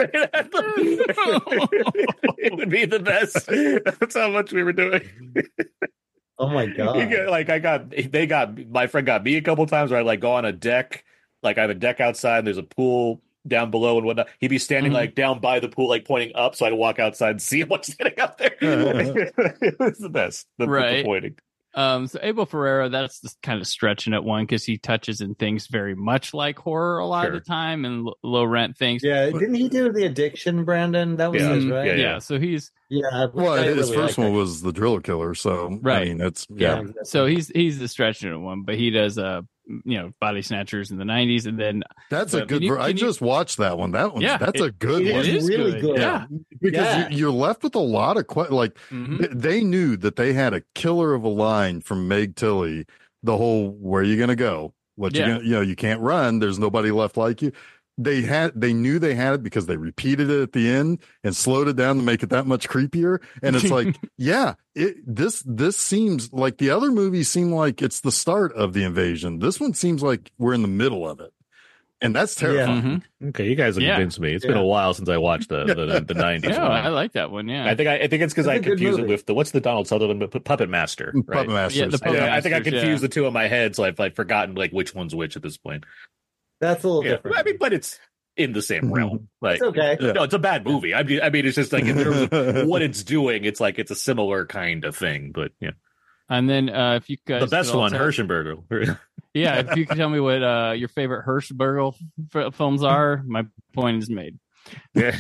It would be the best. That's how much we were doing. Oh my god! My friend got me a couple times where I like go on a deck, like I have a deck outside, and there's a pool down below and whatnot. He'd be standing like down by the pool, like pointing up, so I'd walk outside and see him what's standing up there. It was the best. The Right. pointing. So Abel Ferrara, that's just kind of stretching it one because he touches in things very much like horror a lot of the time and low rent things. Yeah, didn't he do The Addiction, Brandon? That was Yeah. his, right? Yeah. So he's Well, I his really first like one that. was The Driller Killer. So, Right. I mean, that's, Yeah, yeah. exactly. so he's the stretching it one, but he does Body Snatchers in the 90s, and then That's a Can good you- I can you- just watched that one. That's it- a good It one. is really good. Yeah. Because Yeah. you're left with a lot of they knew that they had a killer of a line from Meg Tilly. The whole "where are you gonna go? What you gonna you can't run. There's nobody left like you." They knew they had it because they repeated it at the end and slowed it down to make it that much creepier. And it's like, this seems like the other movies seem like it's the start of the invasion. This one seems like we're in the middle of it, and that's terrifying. Okay, you guys have convinced me. It's been a while since I watched the 90s Yeah, one. I like that one. Yeah, I think it's because That's I a good confuse it movie. with what's the Donald Sutherland Puppet Master, right? Puppet Masters. Yeah, the Puppet I think I Masters, confused the two in my head, so I've forgotten like which one's which at this point. That's a little Yeah, different. I mean, but it's in the same realm. Like, It's okay. no, it's a bad movie. I mean, it's just like in terms of what it's doing, it's like it's a similar kind of thing. But yeah, and then if you guys the best could one, also- Hirschenberger. Yeah, if you could tell me what your favorite Hirschberg films are, my point is made. Yeah.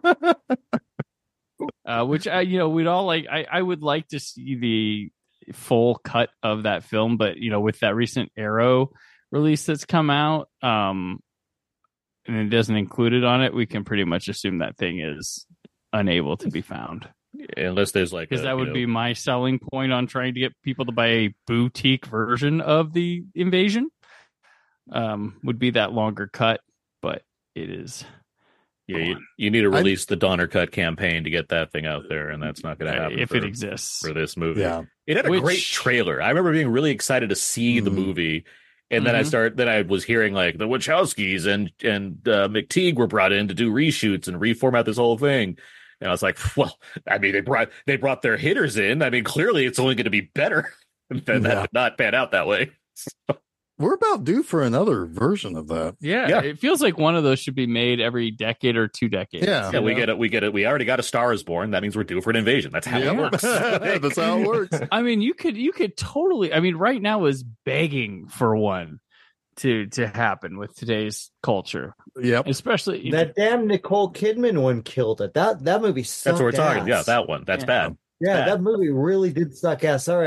Which we'd all like. I would like to see the full cut of that film, but with that recent Arrow release that's come out, and it doesn't include it on it, we can pretty much assume that thing is unable to be found. Unless there's like Because that would be my selling point on trying to get people to buy a boutique version of the invasion. Would be that longer cut, but it is. Yeah, you need to release the Donner Cut campaign to get that thing out there, and that's not going to happen if it exists for this movie. Yeah. It had a great trailer. I remember being really excited to see the movie, and then I was hearing like the Wachowskis and McTeague were brought in to do reshoots and reformat this whole thing. And I was like, well, I mean, they brought their hitters in. I mean, clearly it's only going to be better. That did not pan out that way. We're about due for another version of that. Yeah, it feels like one of those should be made every decade or 2 decades. Yeah. Yeah, we get it. We already got A Star Is Born. That means we're due for an invasion. That's how it works. That's how it works. I mean, you could totally. I mean, right now is begging for one to happen with today's culture. Yep. Especially That damn Nicole Kidman one killed it. That movie sucked. That's what we're talking. ass. Yeah, that one. That's bad. Yeah, that movie really did suck ass. Sorry,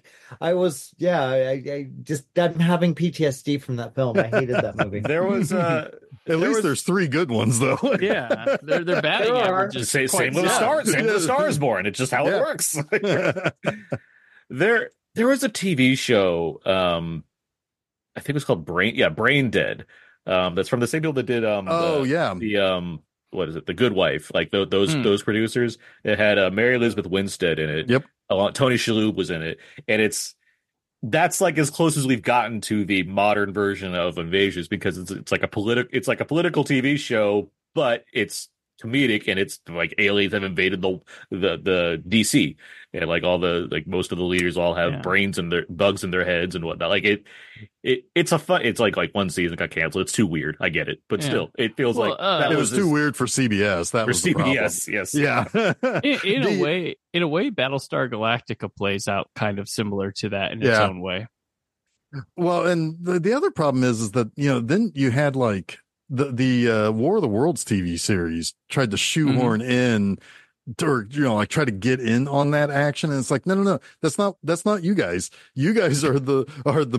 I just I'm having PTSD from that film. I hated that movie. There was At least there's 3 good ones though. Yeah, they're batting There are. averages. same quite with solid. Same with A Star Is Born. It's just how it works. There was a TV show. I think it was called Brain Dead. That's from the same people that did what is it? The Good Wife, like those producers. It had Mary Elizabeth Winstead in it. Yep. Tony Shalhoub was in it, and that's like as close as we've gotten to the modern version of Invasions, because it's like a political TV show, but it's comedic, and it's like aliens have invaded the DC, and like most of the leaders all have brains and their bugs in their heads and whatnot. Like it's a fun. It's like one season got canceled. It's too weird. I get it, but still, it feels like that it was too weird for CBS. That was the problem. Yes. Yeah. in a way, Battlestar Galactica plays out kind of similar to that in its own way. Well, and the other problem is that then you had like the War of the Worlds TV series tried to shoehorn in, or like try to get in on that action, and it's like no, that's not you guys. You guys are the pew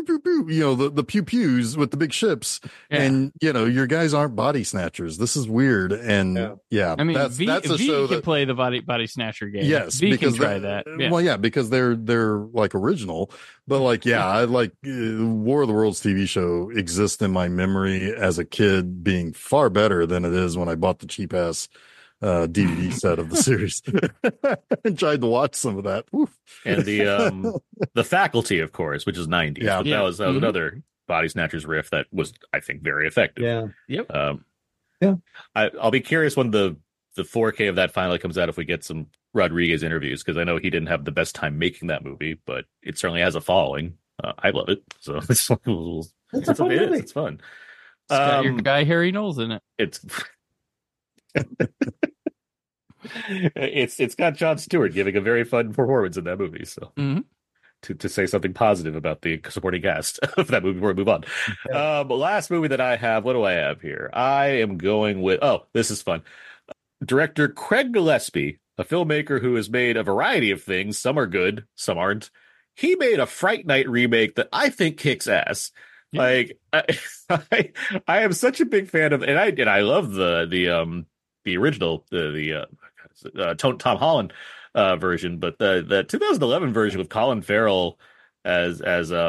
pew, pew, the pew pews with the big ships. Yeah. And, your guys aren't body snatchers. This is weird. And yeah, I mean, that's a V show can that play the body snatcher game. yes, V because can try that. Yeah. Well, yeah, because they're like original, but like, yeah, I like War of the Worlds TV show exists in my memory as a kid being far better than it is when I bought the cheap ass DVD set of the series and tried to watch some of that. Oof. And the Faculty, of course, which is 90s. Yeah. But that was another Body Snatchers riff that was, I think, very effective. Yeah. Yep. Yeah. I'll be curious when the 4K of that finally comes out if we get some Rodriguez interviews, because I know he didn't have the best time making that movie, but it certainly has a following. I love it. So it's fun. It's fun. It's got your guy Harry Knowles in it. It's got Jon Stewart giving a very fun performance in that movie. So to say something positive about the supporting cast of that movie before we move on. Yeah. Last movie that I have. What do I have here? I am going with. Oh, this is fun. Director Craig Gillespie, a filmmaker who has made a variety of things. Some are good, some aren't. He made a Fright Night remake that I think kicks ass. Yeah. Like I am such a big fan of, and I love the original, Tom Holland version, but the 2011 version with Colin Farrell as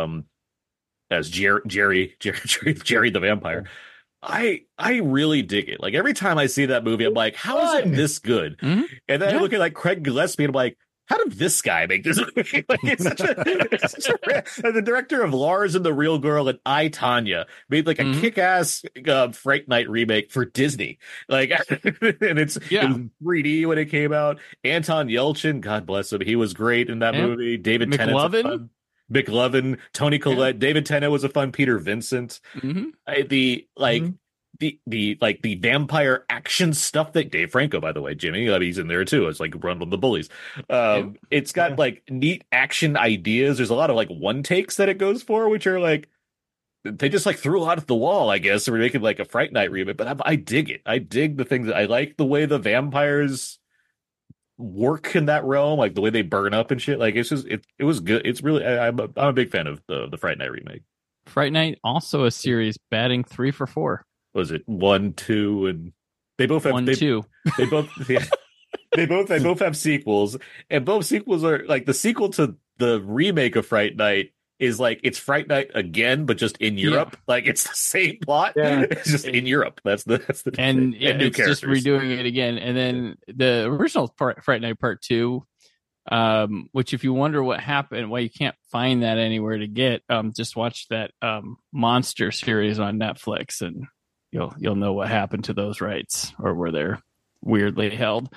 Jerry the vampire. I really dig it. Like every time I see that movie, I'm like, how is it this good? Mm-hmm. And then I look at like Craig Gillespie and I'm like, how did this guy make this movie? Like, it's such a the director of Lars and the Real Girl and I, Tonya made like a kick-ass Fright Night remake for Disney. Like, and it was 3D when it came out. Anton Yelchin, God bless him, he was great in that movie. David Tennant, McLovin, Toni Collette, David Tennant was a fun Peter Vincent. The vampire action stuff that Dave Franco, by the way, Jimmy, he's in there too. It's like Run with the Bullies. It's got like neat action ideas. There's a lot of like one takes that it goes for, which are like they just like threw out at the wall, I guess. So we're making like a Fright Night remake, but I dig it. I dig the things that I like the way the vampires work in that realm, like the way they burn up and shit. Like it's just it was good. It's really I'm a big fan of the Fright Night remake. Fright Night, also a series batting 3 for 4. Was it 1, 2, and they both have 1, 2. They both they both have sequels, and both sequels are like the sequel to the remake of Fright Night is like it's Fright Night again, but just in Europe. Like it's the same plot. Yeah. It's just in Europe. That's the and it's just redoing it again. And then the original Fright Night Part 2. Which if you wonder what happened, why you can't find that anywhere to get, just watch that Monster series on Netflix, and you'll know what happened to those rights, or where they're weirdly held.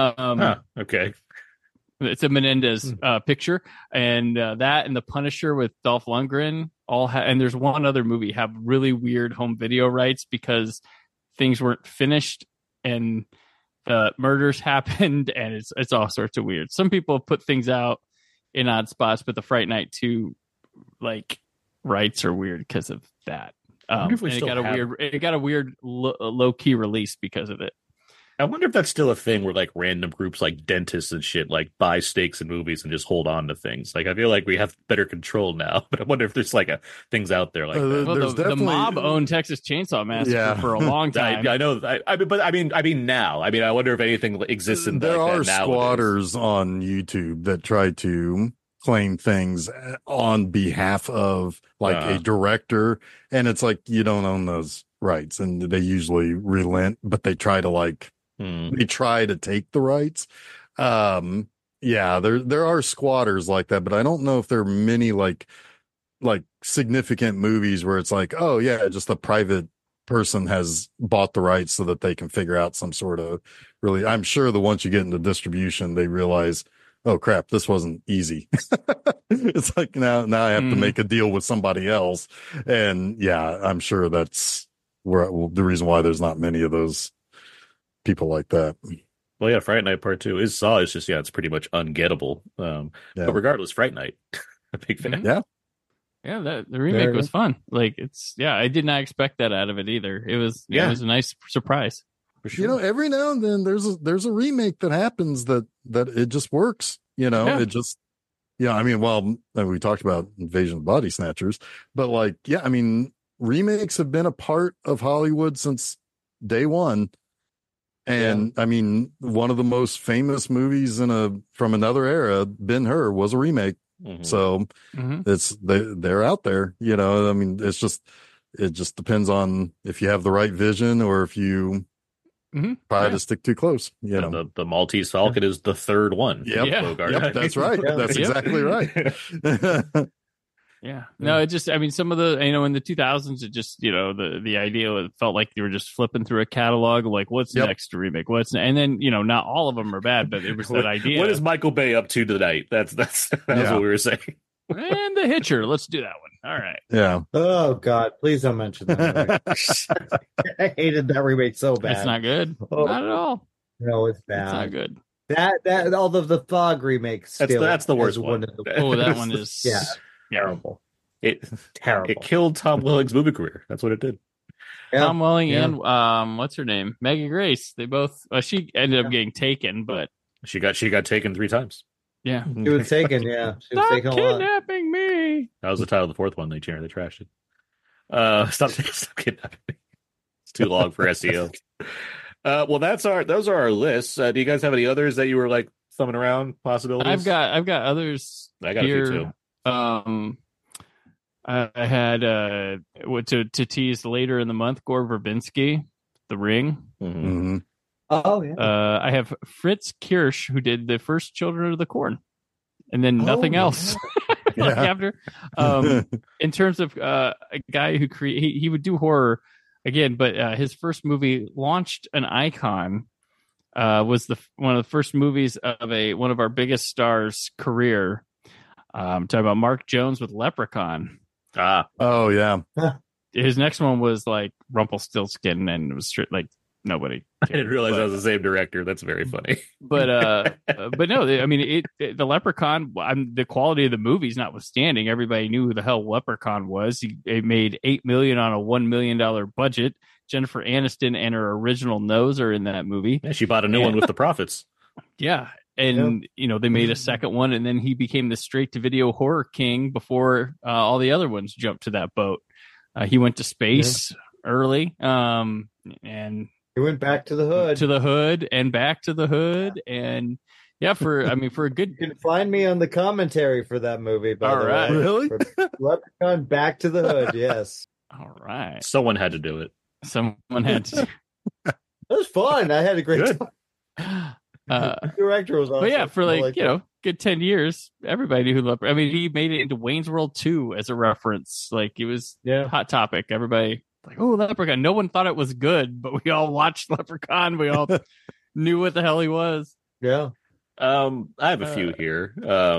Okay. It's a Menendez picture, and that and The Punisher with Dolph Lundgren and there's one other movie have really weird home video rights because things weren't finished and murders happened, and it's all sorts of weird. Some people put things out in odd spots, but the Fright Night 2 like rights are weird because of that. And it got a weird low key release because of it. I wonder if that's still a thing where like random groups like dentists and shit like buy stakes in movies and just hold on to things. Like I feel like we have better control now, but I wonder if there's like things out there like that. Well, the mob owned Texas Chainsaw Massacre for a long time. I know. I mean now. I mean, I wonder if anything exists in there like are that squatters on YouTube that try to claim things on behalf of like a director, and it's like you don't own those rights, and they usually relent, but they try to like. They try to take the rights. There are squatters like that, but I don't know if there are many like significant movies where it's like, oh yeah, just a private person has bought the rights so that they can figure out some sort of really. I'm sure that once you get into distribution, they realize, oh crap, this wasn't easy. It's like now I have to make a deal with somebody else, and I'm sure that's the reason why there's not many of those people like that. Well, yeah, Fright Night Part 2 is Saw. It's just it's pretty much ungettable. But regardless, Fright Night, a big fan. Yeah, the remake was fun. Like I did not expect that out of it either. It was it was a nice surprise. For sure. Every now and then there's a remake that happens that it just works. It just Yeah, I mean, well, we talked about Invasion of Body Snatchers, but like, yeah, I mean, remakes have been a part of Hollywood since day one. And I mean, one of the most famous movies from another era, Ben-Hur, was a remake. Mhm. So they're out there, you know. I mean, it just depends on if you have the right vision or if you try to stick too close, you know. The Maltese Falcon is the third one. Yeah. Bogart. Yep, that's right. That's exactly right. Yeah. No, it just, I mean, some of the, you know, in the 2000s, it just, you know, the idea, it felt like you were just flipping through a catalog, like, what's next to remake? And then, you know, not all of them are bad, but it was that idea. What is Michael Bay up to tonight? That's what we were saying. And The Hitcher. Let's do that one. All right. Yeah. Oh God, please don't mention that. I hated that remake so bad. It's not good. Oh. Not at all. No, it's bad. It's not good. That all of the Fog remakes. That's the worst is one. of the Oh, that one is terrible. It killed Tom Welling's movie career. That's what it did. Yeah. Tom Welling and what's her name? Maggie Grace. They both she ended up getting taken, but She got taken 3 times. She was taken. Yeah, she was stop taken a lot. kidnapping me. That was the title of the 4th one. They trashed it. Stop kidnapping me. It's too long for SEO. Well, those are our lists. Do you guys have any others that you were like thumbing around possibilities? I've got others. I got here. a few too. I had to tease later in the month, Gore Verbinski, The Ring. Mm-hmm. Oh yeah. I have Fritz Kirsch, who did the first Children of the Corn, and then nothing else. Like after, in terms of a guy who he would do horror again, but his first movie launched an icon. Was one of the first movies of one of our biggest stars' career. Talking about Mark Jones with Leprechaun. Oh yeah. His next one was like Rumpelstiltskin, and it was like nobody cared. I didn't realize that was the same director. That's very funny. But no, I mean the Leprechaun. The quality of the movies notwithstanding, everybody knew who the hell Leprechaun was. It made $8 million on a $1 million budget. Jennifer Aniston and her original nose are in that movie. Yeah, she bought a new one with the profits. Yeah. And, you know, they made a second one, and then he became the straight-to-video horror king before all the other ones jumped to that boat. He went to space early, and He went back to the hood. To the hood, and back to the hood, and for a good... You can find me on the commentary for that movie, by All the right. way. Really? For Leprechaun Back to the Hood, yes. All right. Someone had to do it. Someone had to... It was fun. I had a great Good. time. The director was awesome. But yeah, for I that. good 10 years, everybody knew who Leprechaun. I mean, he made it into Wayne's World 2 as a reference. Like, it was hot topic. Everybody like, oh, Leprechaun. No one thought it was good, but we all watched Leprechaun. We all knew what the hell he was. Yeah. I have a few here.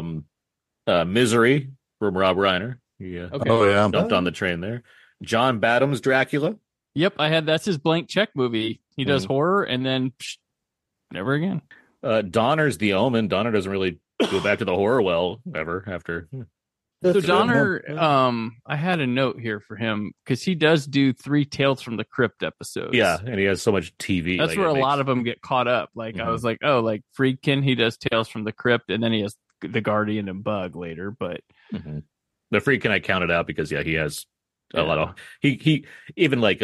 Misery from Rob Reiner. Okay. Oh yeah. Jumped on the train there. John Badham's Dracula. Yep, that's his blank check movie. He does horror and then never again. Donner's The Omen. Donner doesn't really go back to the horror well ever after. So Donner, I had a note here for him because he does do 3 Tales from the Crypt episodes. Yeah, and he has so much TV. That's where a lot of them get caught up. Like I was like, oh, like Friedkin, he does Tales from the Crypt, and then he has The Guardian and Bug later. But the Friedkin I counted out because he has a lot of he even like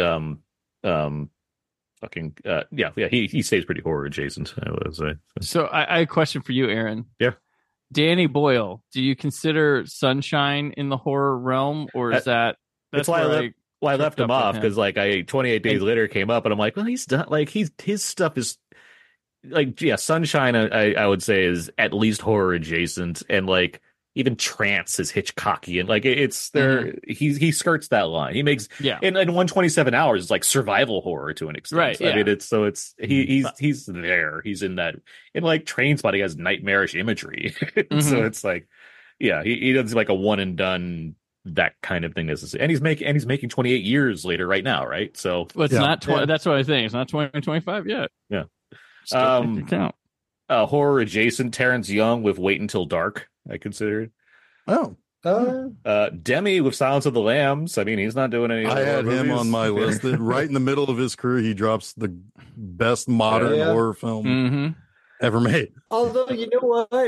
he stays pretty horror adjacent, I would say. So I have a question for you, Aaron. Yeah. Danny Boyle, do you consider Sunshine in the horror realm, or is that's why I left him off, because like 28 Days Later came up, and I'm like, well, he's done, like his stuff is like, Sunshine I would say is at least horror adjacent, and like even Trance is Hitchcocky, and like it's there. He skirts that line. He makes in 127 Hours it's like survival horror to an extent. Right. Yeah. I mean, he's there. He's in that. And like Trainspotting has nightmarish imagery, so it's like, he doesn't like a one and done that kind of thing necessarily. And he's making 28 years later right now, right? So it's not 20. That's what I think. It's not 2025 yet. Yeah. Still count. Horror adjacent Terrence Young with Wait Until Dark, I considered. Oh. Demi with Silence of the Lambs. I mean, he's not doing any. I had him on my list. Right in the middle of his career, he drops the best modern horror film ever made. Although, you know what?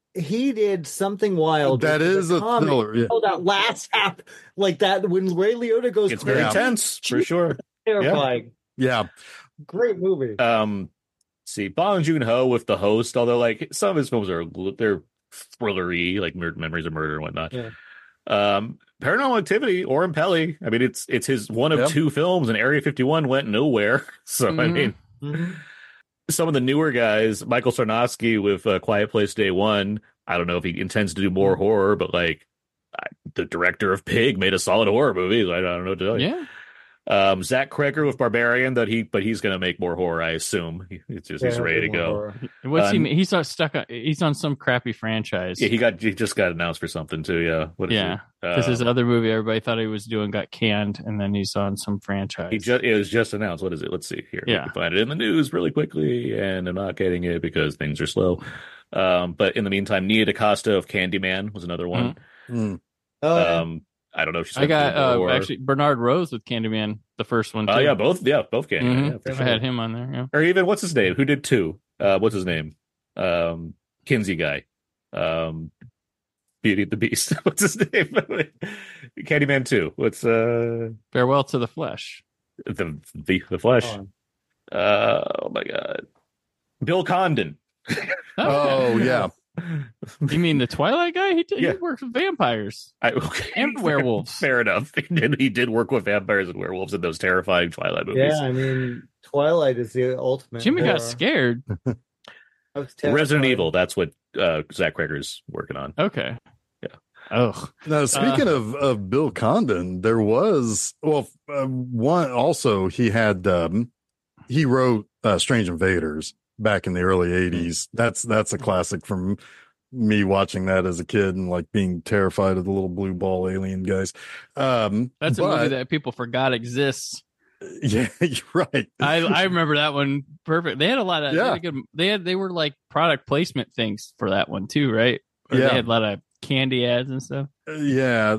he did Something Wild. That which is a comic. thriller. Yeah. Oh, that last half, like that when Ray Liotta goes It's very crazy, intense for sure. terrifying. Yeah. Great movie. See, Bong Joon-ho with The Host, although like some of his films they're thrillery, like Memories of Murder and whatnot. Yeah. Paranormal Activity or Impelli. I mean, it's his one of two films, and Area 51 went nowhere. So I mean, some of the newer guys, Michael Sarnowski with Quiet Place Day One. I don't know if he intends to do more horror, but like the director of Pig made a solid horror movie. I don't know what to tell you. Yeah. Zach Cregger with Barbarian, but he's going to make more horror, I assume. He's ready to go. What's he? He's not stuck on. He's on some crappy franchise. Yeah, he just got announced for something too. Yeah, because his other movie everybody thought he was doing got canned, and then he's on some franchise. It was just announced. What is it? Let's see here. Yeah, we can find it in the news really quickly, and I'm not getting it because things are slow. But in the meantime, Nia DaCosta of Candyman was another one. I don't know if she's. I got actually Bernard Rose with Candyman, the first one. Too. Oh yeah, both Candyman. Yeah, I had him on there. Yeah. Or even what's his name? Who did two? What's his name? Kinsey guy. Beauty and the Beast. What's his name? Candyman 2. What's Farewell to the Flesh. The Flesh. Oh my God. Bill Condon. Oh yeah. You mean the Twilight guy? He works with vampires and werewolves. Fair enough. He did work with vampires and werewolves in those terrifying Twilight movies. Yeah, I mean, Twilight is the ultimate. Jimmy horror. got scared. Resident Evil. That's what Zach Cregger's working on. Okay. Yeah. Oh. Now, speaking of Bill Condon, there was one also. He had he wrote Strange Invaders back in the early 80s. That's a classic from me watching that as a kid and like being terrified of the little blue ball alien guys. That's a movie that people forgot exists. Yeah, you're right. I remember that one perfect. They had a lot of they were like product placement things for that one too, right? Or they had a lot of candy ads and stuff. Yeah,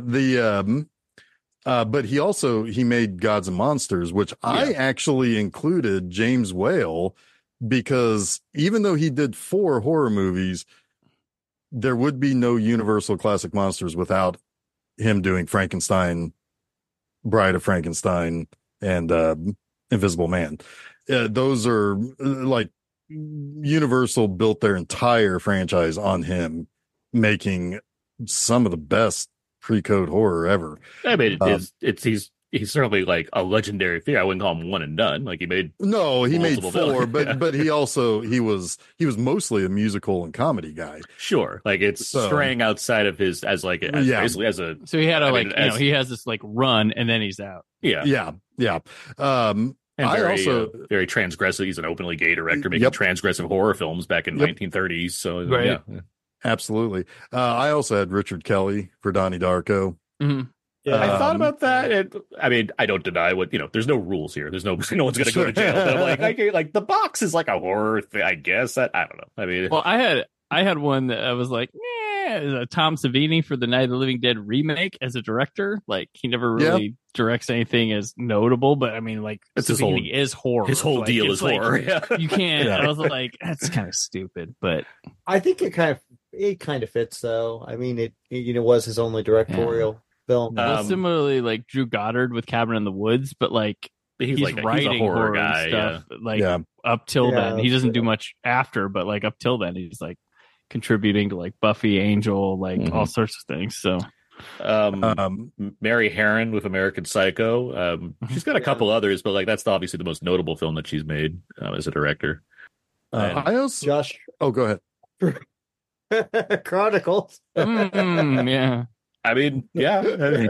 but he made Gods and Monsters, which I actually included James Whale because even though he did 4 horror movies, there would be no Universal Classic Monsters without him doing Frankenstein, Bride of Frankenstein, and Invisible Man. Those are like Universal built their entire franchise on him making some of the best pre-code horror ever. I mean, he's certainly like a legendary figure. I wouldn't call him one and done. Like he made 4, but he was mostly a musical and comedy guy. Sure, like it's straying outside of his basically as a. So he had he has this like run and then he's out. Yeah. And very transgressive. He's an openly gay director making transgressive horror films back in 1930s. So right. Yeah. Absolutely. I also had Richard Kelly for Donnie Darko. Mm-hmm. Yeah. I thought about that. I mean, I don't deny what there's no rules here. There's no one's going to go to jail. But I'm like the box is like a horror thing. I guess I don't know. I mean, well, I had one that I was like, Tom Savini for the Night of the Living Dead remake as a director. Like he never really directs anything as notable, but I mean, like Savini is horror. His whole deal is horror. Yeah. You can't. I was like, that's kind of stupid, but I think it kind of fits though. I mean, it was his only directorial film. Similarly, like Drew Goddard with Cabin in the Woods, but like he's writing he's a horror guy stuff. Like up till then, he doesn't do much after, but like up till then, he's like contributing to like Buffy, Angel, like all sorts of things. So Mary Herron with American Psycho. She's got a couple others, but like that's obviously the most notable film that she's made as a director. I also Josh. Oh, go ahead. Chronicles. Yeah. I mean, yeah.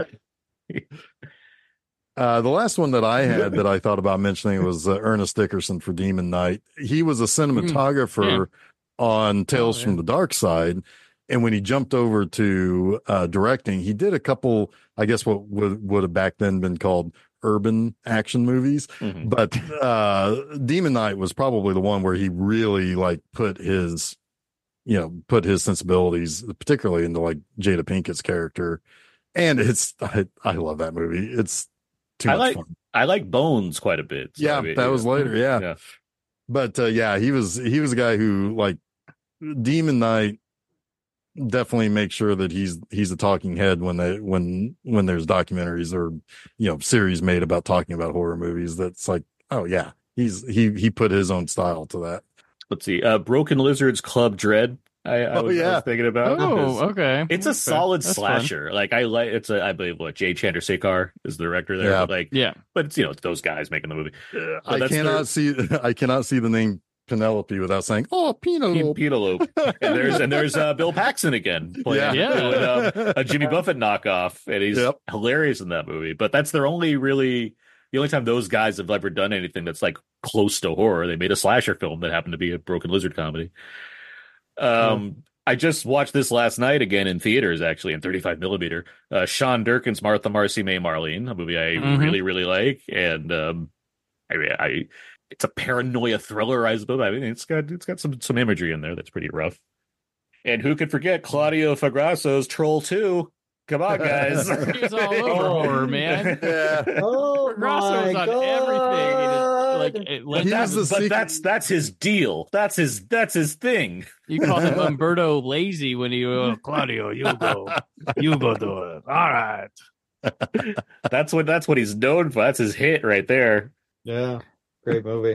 The last one that I had that I thought about mentioning was Ernest Dickerson for Demon Knight. He was a cinematographer on Tales from the Dark Side. And when he jumped over to directing, he did a couple, I guess what would have back then been called urban action movies. Mm-hmm. But Demon Knight was probably the one where he really like put his sensibilities, particularly into like Jada Pinkett's character. And I love that movie. It's too much fun. I like Bones quite a bit. So that was later. Yeah. But he was a guy who like Demon Knight definitely make sure that he's a talking head when there's documentaries or series made about talking about horror movies. That's like, oh yeah, he put his own style to that. Let's see. Broken Lizards Club Dread. I was thinking about. Oh, okay. It's a Okay. solid That's slasher. fun. Like I believe Jay Chandrasekhar is the director there. Yeah. But Yeah. but it's it's those guys making the movie. But I that's cannot see the name Penelope without saying, "Oh, Penelope." Penelope. and there's Bill Paxton again playing Yeah. doing, a Jimmy Buffett knockoff, and he's hilarious in that movie. But that's the only time those guys have ever done anything that's like close to horror. They made a slasher film that happened to be a Broken Lizard comedy. I just watched this last night again in theaters, actually in 35 millimeter. Sean Durkin's Martha, Marcy, May, Marlene, a movie I really, really like, and it's a paranoia thriller, I suppose. I mean, it's got some imagery in there that's pretty rough. And who could forget Claudio Fagrasso's Troll 2? Come on, guys. He's all over horror, man. Yeah. Oh Grasso's my on God. everything. That's his deal. That's his thing. You call him Umberto lazy when you Claudio, you go do it. All right. That's what he's known for. That's his hit right there. Yeah, great movie.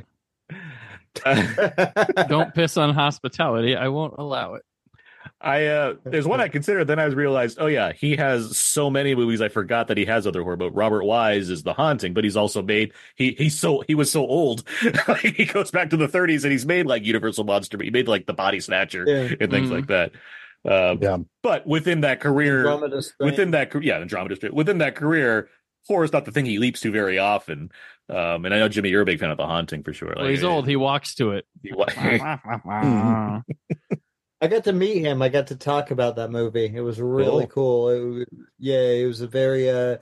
Don't piss on hospitality. I won't allow it. There's one I considered, then I realized, oh yeah, he has so many movies I forgot that he has other horror. But Robert Wise is The Haunting, but he's also made he was so old. He goes back to the 30s and he's made like Universal Monster, but he made like The Body Snatcher and things like that. But within that career, within that career, horror is not the thing he leaps to very often. And I know Jimmy, you're a big fan of The Haunting for sure. Well, he's old. He walks to it. I got to meet him. I got to talk about that movie. It was really cool. It was a very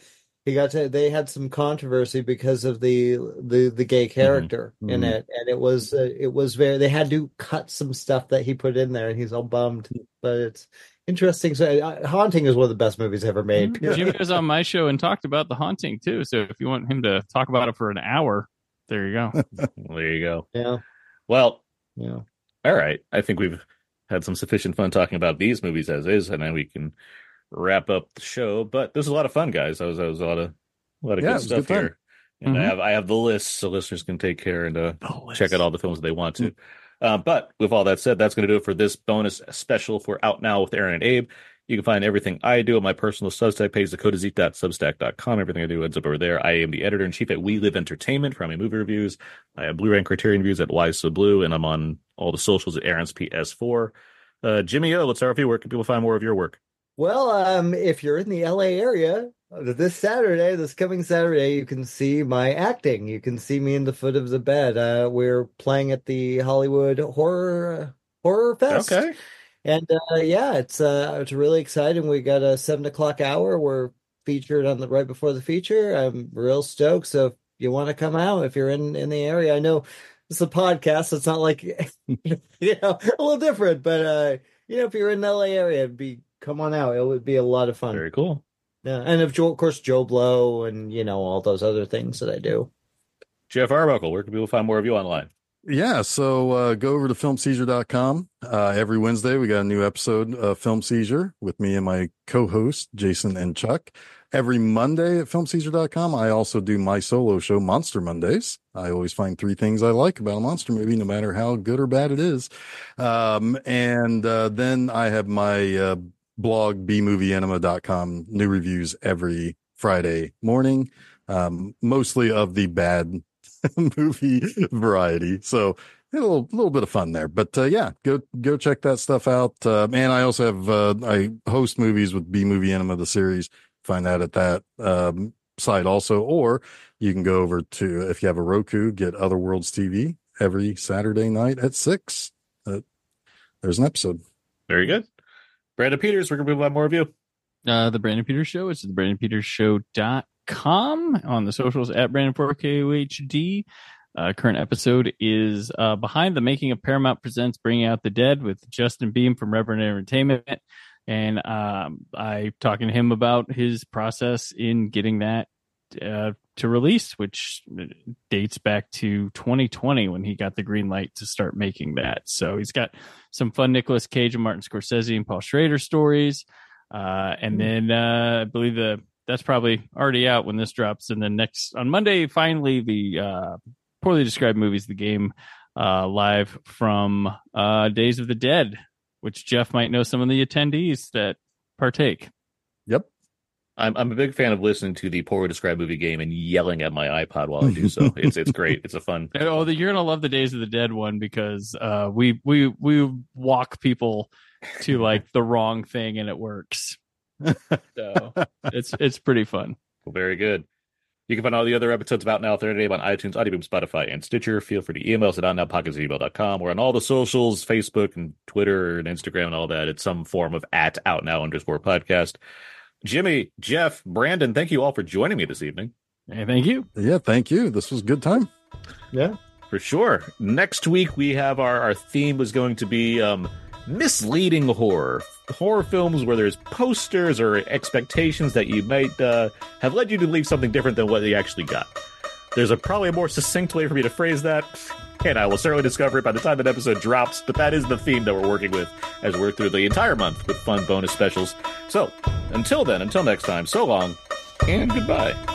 they had some controversy because of the gay character in it, and it was very, they had to cut some stuff that he put in there, and he's all bummed. But it's interesting. So Haunting is one of the best movies ever made. Jimmy was on my show and talked about The Haunting too. So if you want him to talk about it for an hour, there you go. There you go. Yeah. Well. Yeah. All right. I think we've had some sufficient fun talking about these movies as is, and then we can wrap up the show. But this was a lot of fun, guys. That was a lot of good stuff here. And I have the list, so listeners can take care and check out all the films that they want to. But with all that said, that's going to do it for this bonus special for Out Now with Aaron and Abe. You can find everything I do on my personal Substack page, thecodeiszeek.substack.com. Everything I do ends up over there. I am the editor-in-chief at We Live Entertainment for my movie reviews. I have Blu-ray and Criterion reviews at Why So Blue, and I'm on all the socials at Aaron's PS4. Jimmy O, let's start with you. Where can people find more of your work? Well, if you're in the LA area, this coming Saturday, you can see my acting. You can see me in the foot of the bed. We're playing at the Hollywood Horror Fest. Okay. And it's really exciting. We got a 7:00 hour. We're featured on right before the feature. I'm real stoked. So if you want to come out, if you're in the area, I know it's a podcast, so it's not like a little different. But if you're in the LA area, come on out. It would be a lot of fun. Very cool. Yeah, and of course Joe Blow and all those other things that I do. Jeff Arbuckle, where can people find more of you online? Yeah, so go over to filmseizure.com. Every Wednesday, we got a new episode of Film Seizure with me and my co-host, Jason and Chuck. Every Monday at filmseizure.com, I also do my solo show, Monster Mondays. I always find 3 things I like about a monster movie, no matter how good or bad it is. And then I have my blog, bmovieenema.com, new reviews every Friday morning, mostly of the bad movie variety. So a little bit of fun there, but go check that stuff out. And I also have I host movies with B Movie Enema, the series. Find that at that site also, or you can go over to, if you have a Roku, get Other Worlds TV every Saturday night at 6. There's an episode. Very good. Brandon Peters, where can people find more of you? The Brandon Peters Show. It's the BrandonPetersShow.com, on the socials at Brandon4KOHD. Current episode is Behind the Making of Paramount Presents Bringing Out the Dead with Justin Beam from Reverend Entertainment. And I talking to him about his process in getting that to release, which dates back to 2020 when he got the green light to start making that. So he's got some fun Nicolas Cage and Martin Scorsese and Paul Schrader stories. And then I believe that's probably already out when this drops. And then on Monday, finally, the Poorly Described Movies, the game live from Days of the Dead, which Jeff might know some of the attendees that partake. Yep. I'm a big fan of listening to the Poorly Described Movie game and yelling at my iPod while I do so. It's great. It's a fun. Oh, you're gonna love the Days of the Dead one because we walk people to like the wrong thing and it works. So it's pretty fun. Well, very good. You can find all the other episodes of Out Now Thursday on iTunes, Audioboom, Spotify, and Stitcher. Feel free to email us at outnowpodcast@gmail.com. We're on all the socials, Facebook and Twitter and Instagram and all that. It's some form of @outnow_podcast. Jimmy, Jeff, Brandon, thank you all for joining me this evening. Hey, thank you. Yeah, thank you. This was a good time. Yeah. For sure. Next week, we have our theme was going to be misleading horror films where there's posters or expectations that you might have led you to believe something different than what you actually got. There's probably a more succinct way for me to phrase that, and I will certainly discover it by the time that episode drops, but that is the theme that we're working with as we work through the entire month with fun bonus specials. So until then, until next time, so long and goodbye.